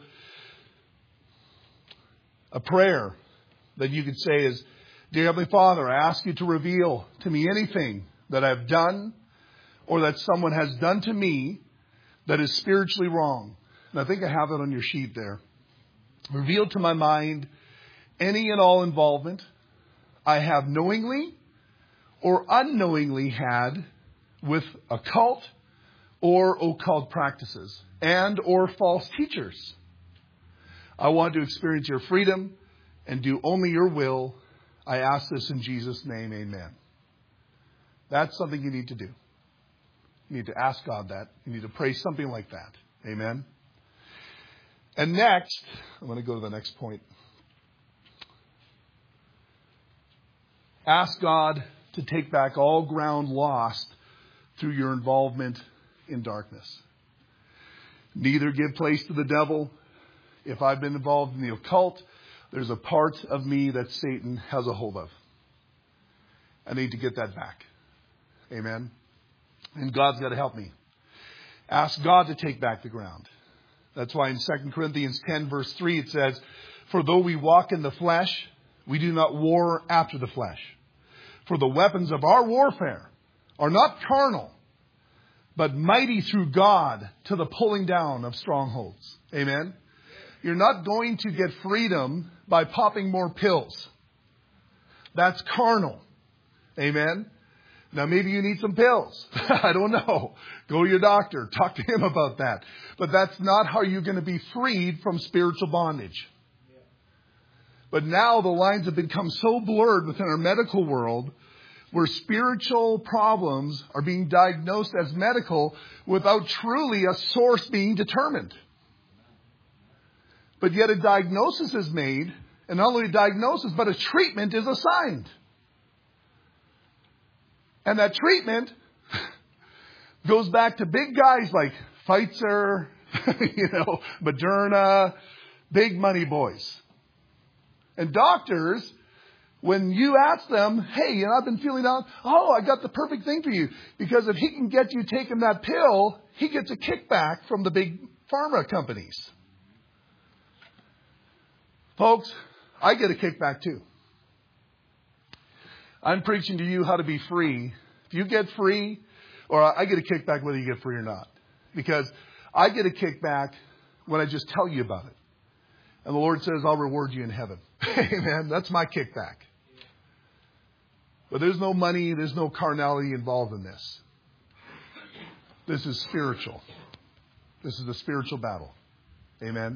a prayer that you could say is, Dear Heavenly Father, I ask you to reveal to me anything that I've done or that someone has done to me that is spiritually wrong. And I think I have it on your sheet there. Reveal to my mind any and all involvement I have knowingly or unknowingly had with occult or occult practices and or false teachers. I want to experience your freedom and do only your will. I ask this in Jesus' name, amen. That's something you need to do. You need to ask God that. You need to pray something like that. Amen. And next, I'm going to go to the next point. Ask God to take back all ground lost through your involvement in darkness. Neither give place to the devil. If I've been involved in the occult, there's a part of me that Satan has a hold of. I need to get that back. Amen. And God's got to help me. Ask God to take back the ground. That's why in Second Corinthians ten, verse three, it says, For though we walk in the flesh, we do not war after the flesh. For the weapons of our warfare are not carnal, but mighty through God to the pulling down of strongholds. Amen. You're not going to get freedom by popping more pills. That's carnal. Amen. Now, maybe you need some pills. I don't know. Go to your doctor. Talk to him about that. But that's not how you're going to be freed from spiritual bondage. But now the lines have become so blurred within our medical world where spiritual problems are being diagnosed as medical without truly a source being determined. But yet a diagnosis is made, and not only a diagnosis, but a treatment is assigned. And that treatment goes back to big guys like Pfizer, you know, Moderna, big money boys. And doctors, when you ask them, hey, you know, I've been feeling down. Oh, I got the perfect thing for you. Because if he can get you taking that pill, he gets a kickback from the big pharma companies. Folks, I get a kickback too. I'm preaching to you how to be free. If you get free, or I get a kickback whether you get free or not. Because I get a kickback when I just tell you about it. And the Lord says, I'll reward you in heaven. Amen. That's my kickback. But there's no money, there's no carnality involved in this. This is spiritual. This is a spiritual battle. Amen.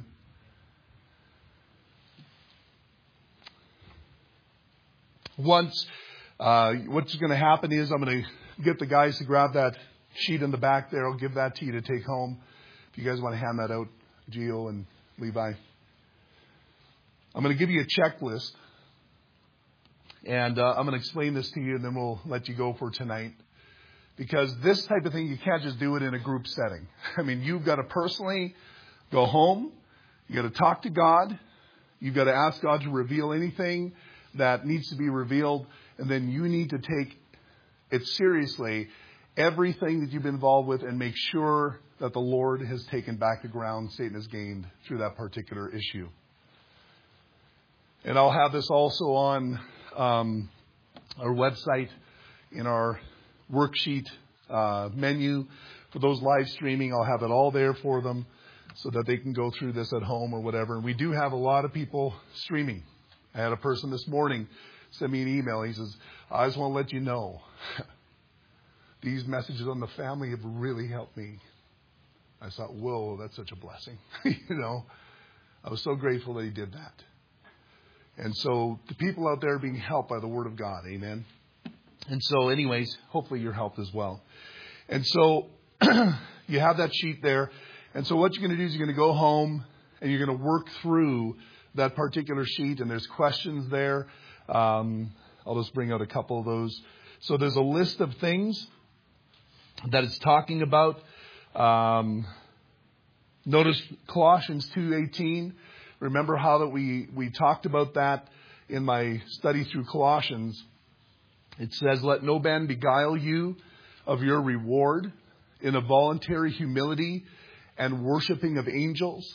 Once, uh, what's going to happen is I'm going to get the guys to grab that sheet in the back there. I'll give that to you to take home. If you guys want to hand that out, Gio and Levi. I'm going to give you a checklist. And uh, I'm going to explain this to you, and then we'll let you go for tonight. Because this type of thing, you can't just do it in a group setting. I mean, you've got to personally go home. You've got to talk to God. You've got to ask God to reveal anything that needs to be revealed. And then you need to take it seriously, everything that you've been involved with, and make sure that the Lord has taken back the ground Satan has gained through that particular issue. And I'll have this also on um, our website in our worksheet uh, menu. For those live streaming, I'll have it all there for them so that they can go through this at home or whatever. And we do have a lot of people streaming. I had a person this morning send me an email. He says, I just want to let you know, these messages on the family have really helped me. I thought, whoa, that's such a blessing. you know, I was so grateful that he did that. And so the people out there are being helped by the Word of God. Amen. And so anyways, hopefully you're helped as well. And so you have that sheet there. And so what you're going to do is you're going to go home and you're going to work through that particular sheet. And there's questions there. Um, I'll just bring out a couple of those. So there's a list of things that it's talking about. Um, notice Colossians two eighteen. Remember how that we, we talked about that in my study through Colossians. It says, let no man beguile you of your reward, in a voluntary humility and worshiping of angels,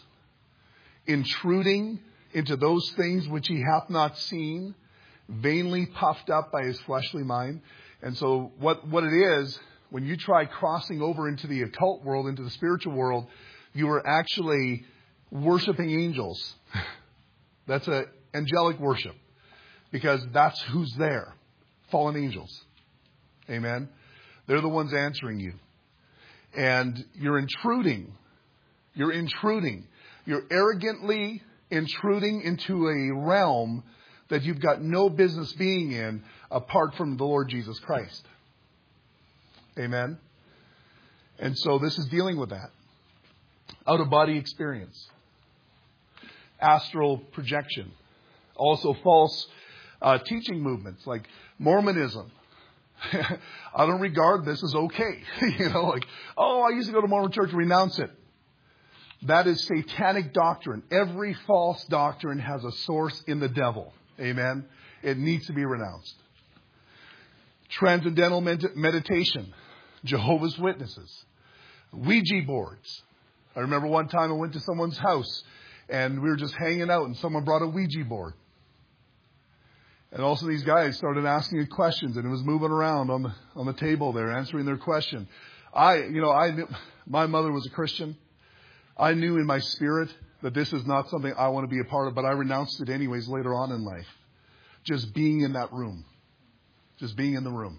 intruding into those things which he hath not seen, vainly puffed up by his fleshly mind. And so what, what it is, when you try crossing over into the occult world, into the spiritual world, you are actually worshiping angels. That's a angelic worship, because that's who's there. Fallen angels. Amen. They're the ones answering you. And you're intruding. You're intruding. You're arrogantly intruding into a realm that you've got no business being in apart from the Lord Jesus Christ. Amen. And so this is dealing with that. Out-of-body experience. Astral projection. Also false uh, teaching movements like Mormonism. I don't regard this as okay. You know, like, oh, I used to go to Mormon church, renounce it. That is satanic doctrine. Every false doctrine has a source in the devil. Amen. It needs to be renounced. Transcendental med- meditation. Jehovah's Witnesses. Ouija boards. I remember one time I went to someone's house and we were just hanging out and someone brought a Ouija board. And also these guys started asking it questions and it was moving around on the on the table there, answering their question. I, you know, I knew, my mother was a Christian. I knew in my spirit that this is not something I want to be a part of, but I renounced it anyways later on in life. Just being in that room. Just being in the room.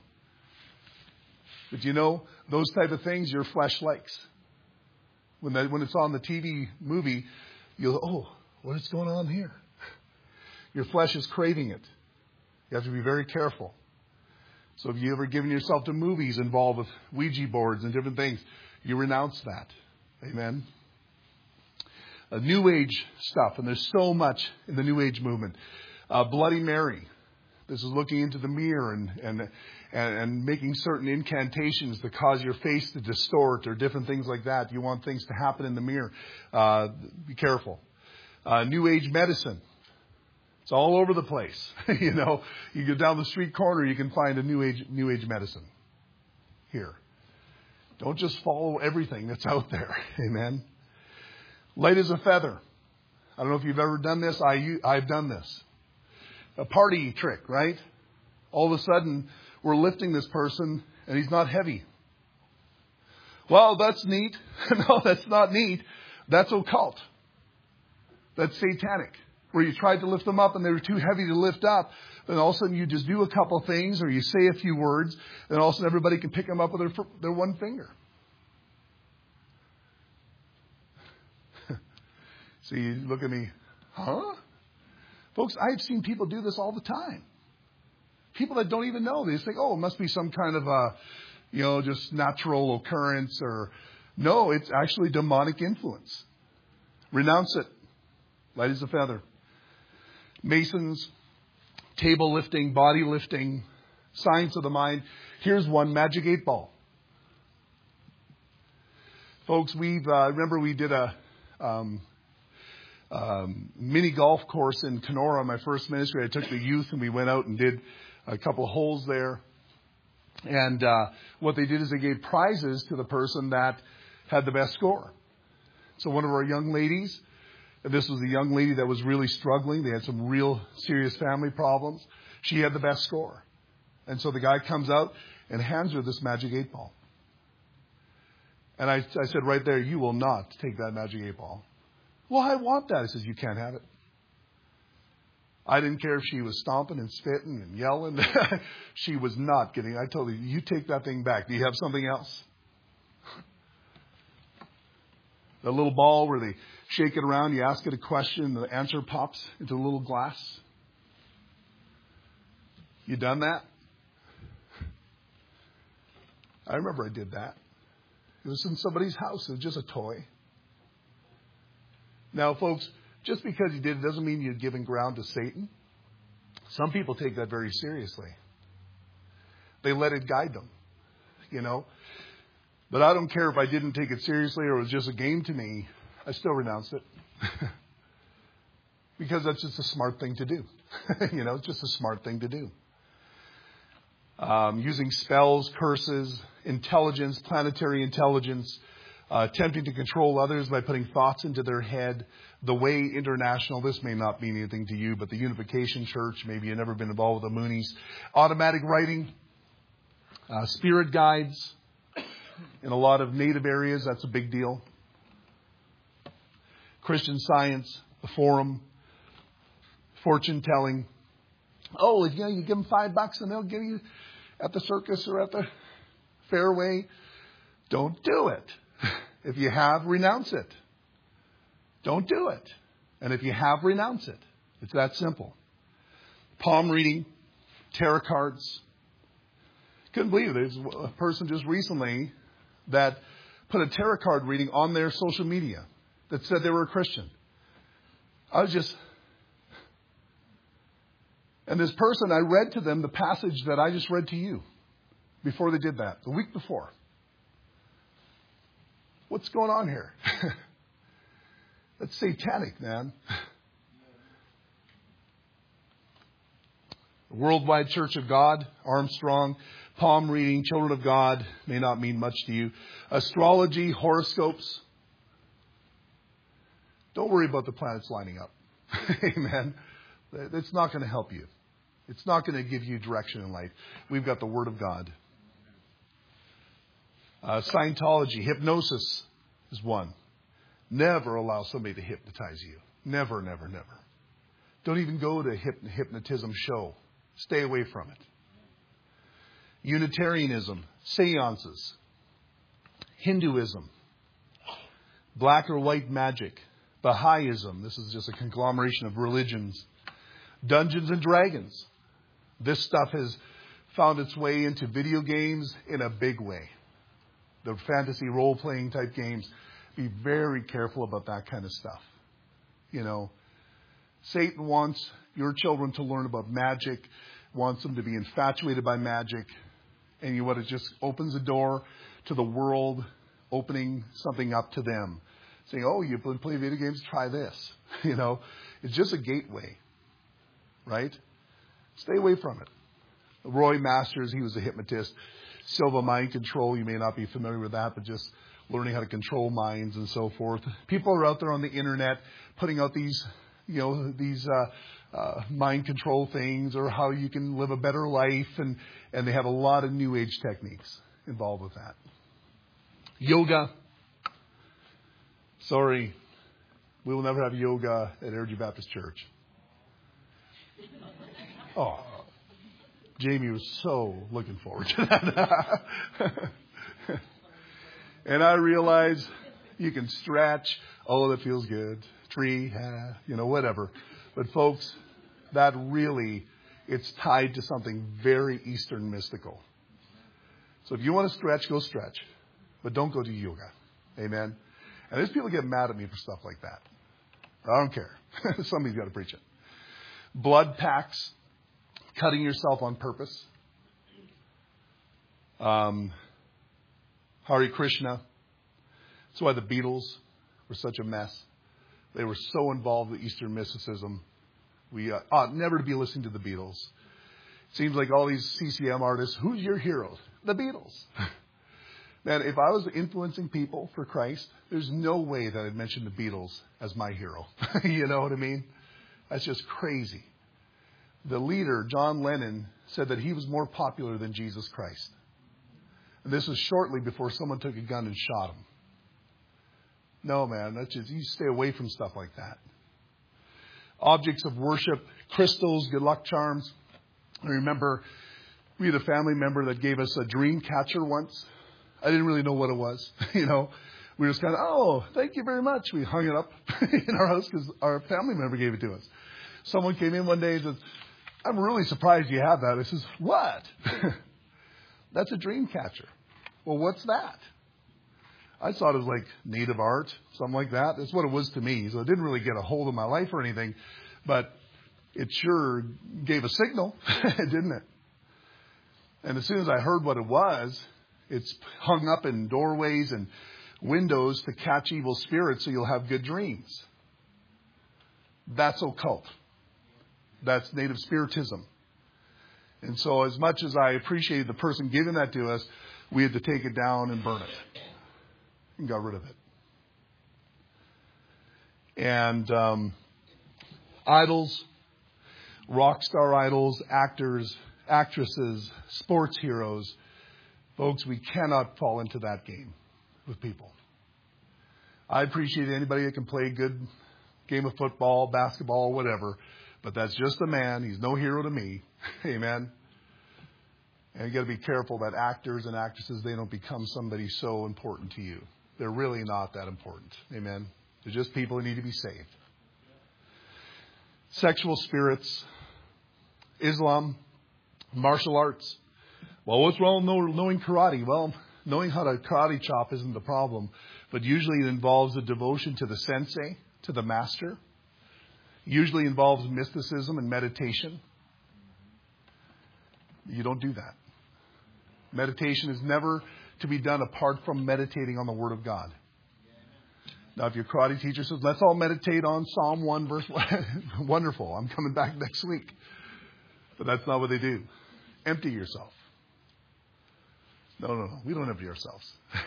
But you know, those type of things your flesh likes. When that, when it's on the T V movie, you'll, oh, what is going on here? Your flesh is craving it. You have to be very careful. So if you ever given yourself to movies involved with Ouija boards and different things, you renounce that. Amen. Uh, New Age stuff, and there's so much in the New Age movement. Uh, Bloody Mary. This is looking into the mirror and, and and and making certain incantations that cause your face to distort or different things like that. You want things to happen in the mirror. Uh, be careful. Uh, New Age medicine. It's all over the place. You know, you go down the street corner, you can find a New Age New Age medicine here. Don't just follow everything that's out there. Amen. Light as a feather. I don't know if you've ever done this. I, I've done this. A party trick, right? All of a sudden, we're lifting this person and he's not heavy. Well, that's neat. No, that's not neat. That's occult. That's satanic. Where you tried to lift them up and they were too heavy to lift up. Then all of a sudden you just do a couple things or you say a few words. And all of a sudden everybody can pick them up with their, their one finger. So you look at me, huh? Folks, I've seen people do this all the time. People that don't even know. They just think, oh, it must be some kind of a, you know, just natural occurrence or... No, it's actually demonic influence. Renounce it. Light as a feather. Masons, table lifting, body lifting, science of the mind. Here's one, magic eight ball. Folks, we've, uh, remember we did a um, um, mini golf course in Kenora, my first ministry. I took the youth and we went out and did a couple of holes there. And uh, what they did is they gave prizes to the person that had the best score. So one of our young ladies, and this was a young lady that was really struggling. They had some real serious family problems. She had the best score. And so the guy comes out and hands her this magic eight ball. And I, I said right there, you will not take that magic eight ball. Well, I want that. He says, you can't have it. I didn't care if she was stomping and spitting and yelling. She was not getting it. I told her, you take that thing back. Do you have something else? The little ball where they shake it around, you ask it a question, and the answer pops into a little glass. You done that? I remember I did that. It was in somebody's house. It was just a toy. Now, folks, just because you did it doesn't mean you're giving ground to Satan. Some people take that very seriously. They let it guide them, you know. But I don't care if I didn't take it seriously or it was just a game to me. I still renounced it. Because that's just a smart thing to do. You know, it's just a smart thing to do. um, using spells, curses, intelligence, planetary intelligence, uh, attempting to control others by putting thoughts into their head. The Way International, this may not mean anything to you, but the Unification Church, maybe you've never been involved with the Moonies. Automatic writing, uh, spirit guides. In a lot of native areas, that's a big deal. Christian Science, the Forum, fortune telling. Oh, you know, you give them five bucks and they'll give you at the circus or at the fairway. Don't do it. If you have, renounce it. Don't do it. And if you have, renounce it. It's that simple. Palm reading, tarot cards. Couldn't believe it. There's a person just recently that put a tarot card reading on their social media that said they were a Christian. I was just... And this person, I read to them the passage that I just read to you before they did that, the week before. What's going on here? That's satanic, man. The Worldwide Church of God, Armstrong, palm reading, Children of God, may not mean much to you. Astrology, horoscopes. Don't worry about the planets lining up. Amen. It's not going to help you. It's not going to give you direction in life. We've got the Word of God. Uh, Scientology, hypnosis is one. Never allow somebody to hypnotize you. Never, never, never. Don't even go to a hyp- hypnotism show. Stay away from it. Unitarianism, seances, Hinduism, black or white magic, Baha'ism. This is just a conglomeration of religions. Dungeons and Dragons. This stuff has found its way into video games in a big way. The fantasy role-playing type games. Be very careful about that kind of stuff. You know, Satan wants your children to learn about magic, wants them to be infatuated by magic. And you know what? It just opens the door to the world opening something up to them. Saying, oh, you play video games? Try this. You know, it's just a gateway. Right? Stay away from it. Roy Masters, he was a hypnotist. Silva mind control, you may not be familiar with that, but just learning how to control minds and so forth. People are out there on the internet putting out these, you know, these uh, uh, mind control things or how you can live a better life. And, and they have a lot of new age techniques involved with that. Yoga. Sorry, we will never have yoga at Energy Baptist Church. Oh, Jamie was so looking forward to that. And I realize you can stretch. Oh, that feels good. Tree, uh, you know, whatever. But folks, that really, it's tied to something very Eastern mystical. So if you want to stretch, go stretch. But don't go to yoga. Amen. And there's people get mad at me for stuff like that. I don't care. Somebody's got to preach it. Blood packs. Cutting yourself on purpose. Um, Hare Krishna. That's why the Beatles were such a mess. They were so involved with Eastern mysticism. We uh, ought never to be listening to the Beatles. It seems like all these C C M artists, who's your heroes? The Beatles. Man, if I was influencing people for Christ, there's no way that I'd mention the Beatles as my hero. You know what I mean? That's just crazy. The leader, John Lennon, said that he was more popular than Jesus Christ. And this was shortly before someone took a gun and shot him. No, man, that's just, you stay away from stuff like that. Objects of worship, crystals, good luck charms. I remember we had a family member that gave us a dream catcher once. I didn't really know what it was. You know, we were just kind of, oh, thank you very much. We hung it up in our house because our family member gave it to us. Someone came in one day and said, I'm really surprised you have that. I says, what? That's a dream catcher. Well, what's that? I thought it was like native art, something like that. That's what it was to me. So it didn't really get a hold of my life or anything, but it sure gave a signal, didn't it? And as soon as I heard what it was, it's hung up in doorways and windows to catch evil spirits so you'll have good dreams. That's occult. That's native spiritism. And so as much as I appreciate the person giving that to us, we had to take it down and burn it and got rid of it. And um, idols, rock star idols, actors, actresses, sports heroes. Folks, we cannot fall into that game with people. I appreciate anybody that can play a good game of football, basketball, whatever. But that's just a man. He's no hero to me. Amen. And you got to be careful that actors and actresses, they don't become somebody so important to you. They're really not that important. Amen. They're just people who need to be saved. Sexual spirits, Islam, martial arts. Well, what's wrong with knowing karate? Well, knowing how to karate chop isn't the problem. But usually it involves a devotion to the sensei, to the master. Usually involves mysticism and meditation. You don't do that. Meditation is never to be done apart from meditating on the Word of God. Now, if your karate teacher says, let's all meditate on Psalm one, verse one, wonderful. I'm coming back next week. But that's not what they do. Empty yourself. No, no, no. We don't empty ourselves.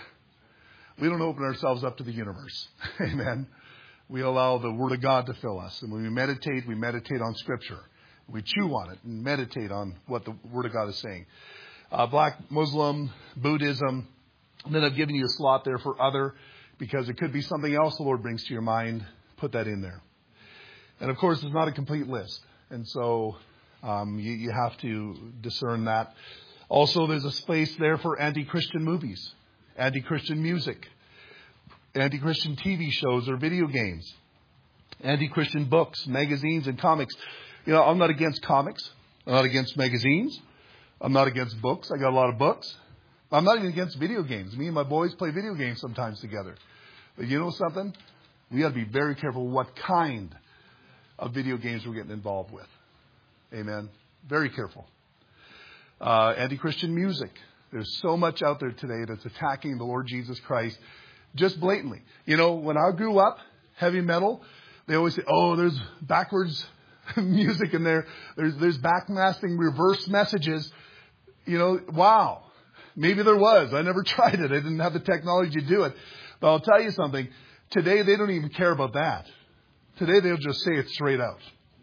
We don't open ourselves up to the universe. Amen. We allow the Word of God to fill us. And when we meditate, we meditate on Scripture. We chew on it and meditate on what the Word of God is saying. Uh, black, Muslim, Buddhism. And then I've given you a slot there for other, because it could be something else the Lord brings to your mind. Put that in there. And of course, it's not a complete list. And so um, you, you have to discern that. Also, there's a space there for anti-Christian movies, anti-Christian music, anti-Christian T V shows or video games, anti-Christian books, magazines, and comics. You know, I'm not against comics. I'm not against magazines. I'm not against books. I got a lot of books. I'm not even against video games. Me and my boys play video games sometimes together. But you know something? We got to be very careful what kind of video games we're getting involved with. Amen. Very careful. Uh, anti-Christian music. There's so much out there today that's attacking the Lord Jesus Christ just blatantly. You know, when I grew up, heavy metal, they always say, oh, there's backwards music in there. There's, there's backmasking, reverse messages. You know, wow. Maybe there was. I never tried it. I didn't have the technology to do it. But I'll tell you something. Today, they don't even care about that. Today, they'll just say it straight out.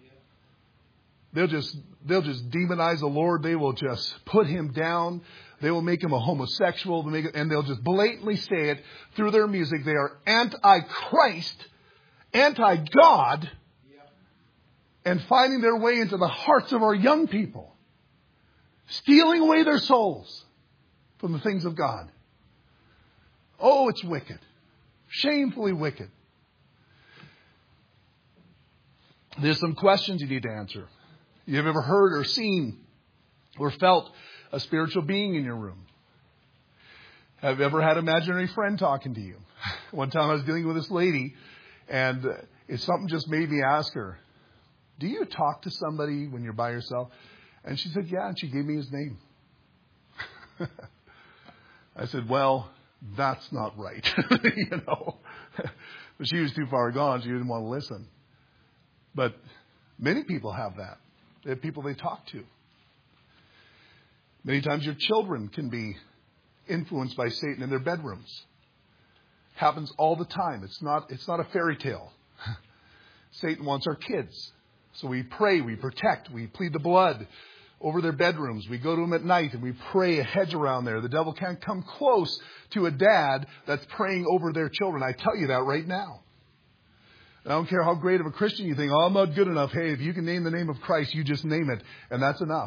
They'll just, they'll just demonize the Lord. They will just put him down. They will make him a homosexual. They'll make it, and they'll just blatantly say it through their music. They are anti-Christ, anti-God, and finding their way into the hearts of our young people, stealing away their souls from the things of God. Oh, it's wicked. Shamefully wicked. There's some questions you need to answer. You've ever heard or seen or felt a spiritual being in your room? Have you ever had an imaginary friend talking to you? One time I was dealing with this lady, and it, something just made me ask her, do you talk to somebody when you're by yourself? And she said, yeah, and she gave me his name. I said, well, that's not right. you know. But she was too far gone. She didn't want to listen. But many people have that. They have people they talk to. Many times your children can be influenced by Satan in their bedrooms. Happens all the time. It's not, it's not a fairy tale. Satan wants our kids. So we pray, we protect, we plead the blood over their bedrooms. We go to them at night and we pray a hedge around there. The devil can't come close to a dad that's praying over their children. I tell you that right now. I don't care how great of a Christian you think, oh, I'm not good enough. Hey, if you can name the name of Christ, you just name it. And that's enough.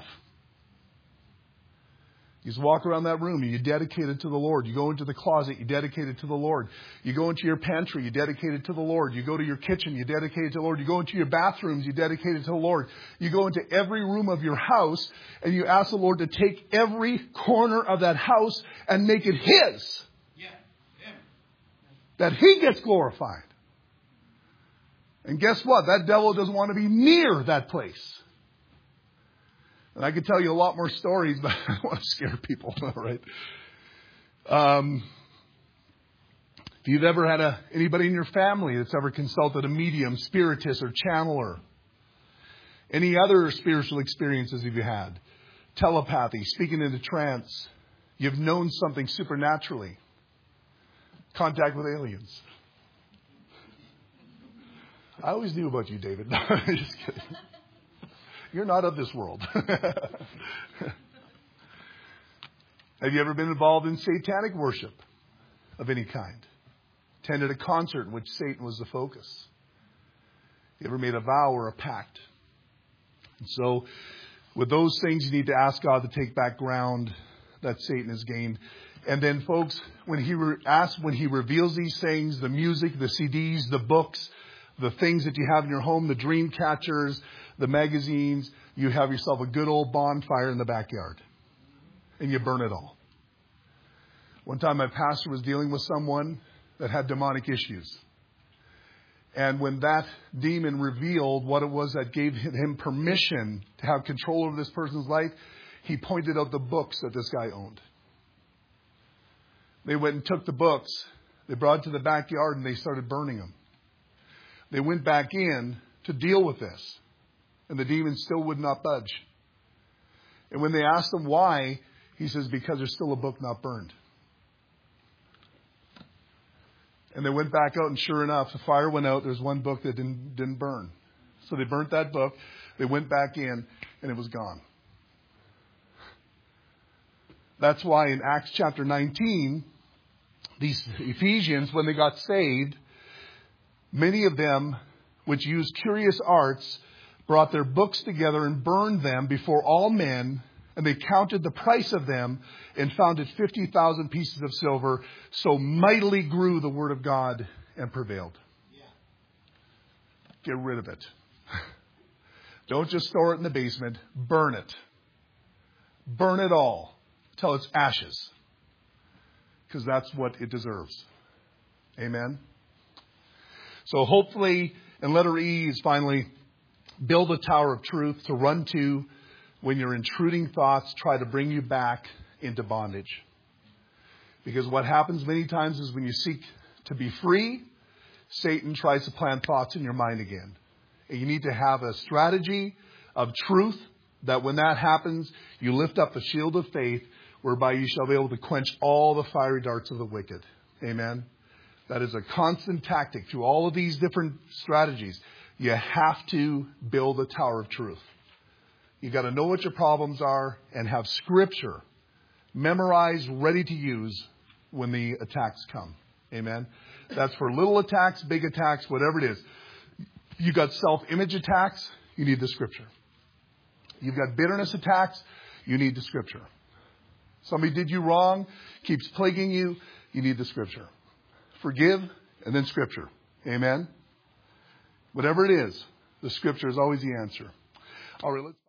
You just walk around that room and you dedicate it to the Lord. You go into the closet, you dedicate it to the Lord. You go into your pantry, you dedicate it to the Lord. You go to your kitchen, you dedicate it to the Lord. You go into your bathrooms, you dedicate it to the Lord. You go into every room of your house and you ask the Lord to take every corner of that house and make it His. Yeah. Yeah. That He gets glorified. And guess what? That devil doesn't want to be near that place. And I could tell you a lot more stories, but I don't want to scare people, all right? Um, if you've ever had a, anybody in your family that's ever consulted a medium, spiritist, or channeler, any other spiritual experiences have you had? telepathy, speaking in a trance. You've known something supernaturally. Contact with aliens. I always knew about you, David. No, I'm just kidding. You're not of this world. Have you ever been involved in satanic worship of any kind? Attended a concert in which Satan was the focus? You ever made a vow or a pact? And so, with those things, you need to ask God to take back ground that Satan has gained. And then, folks, when he re- asks, when he reveals these things, the music, the C Ds, the books, the things that you have in your home, the dream catchers, the magazines, you have yourself a good old bonfire in the backyard. And you burn it all. One time my pastor was dealing with someone that had demonic issues. And when that demon revealed what it was that gave him permission to have control over this person's life, he pointed out the books that this guy owned. They went and took the books. They brought it to the backyard and they started burning them. They went back in to deal with this. And the demon still would not budge. And when they asked him why, he says, because there's still a book not burned. And they went back out, and sure enough, the fire went out. There's one book that didn't, didn't burn. So they burnt that book. They went back in, and it was gone. That's why in Acts chapter nineteen, these Ephesians, when they got saved, many of them, which used curious arts, brought their books together and burned them before all men. And they counted the price of them and found it fifty thousand pieces of silver. So mightily grew the word of God and prevailed. Yeah. Get rid of it. Don't just store it in the basement. Burn it. Burn it all till it's ashes. Because that's what it deserves. Amen. So hopefully, and letter E is finally build a tower of truth to run to when your intruding thoughts try to bring you back into bondage. Because what happens many times is when you seek to be free, Satan tries to plant thoughts in your mind again. And you need to have a strategy of truth that when that happens, you lift up the shield of faith whereby you shall be able to quench all the fiery darts of the wicked. Amen. That is a constant tactic through all of these different strategies. You have to build a tower of truth. You got to know what your problems are and have scripture memorized, ready to use when the attacks come. Amen. That's for little attacks, big attacks, whatever it is. You got self-image attacks, you need the scripture. You've got bitterness attacks, you need the scripture. Somebody did you wrong, keeps plaguing you, you need the scripture. Forgive and then scripture. Amen. Whatever it is, the scripture is always the answer. All right, let's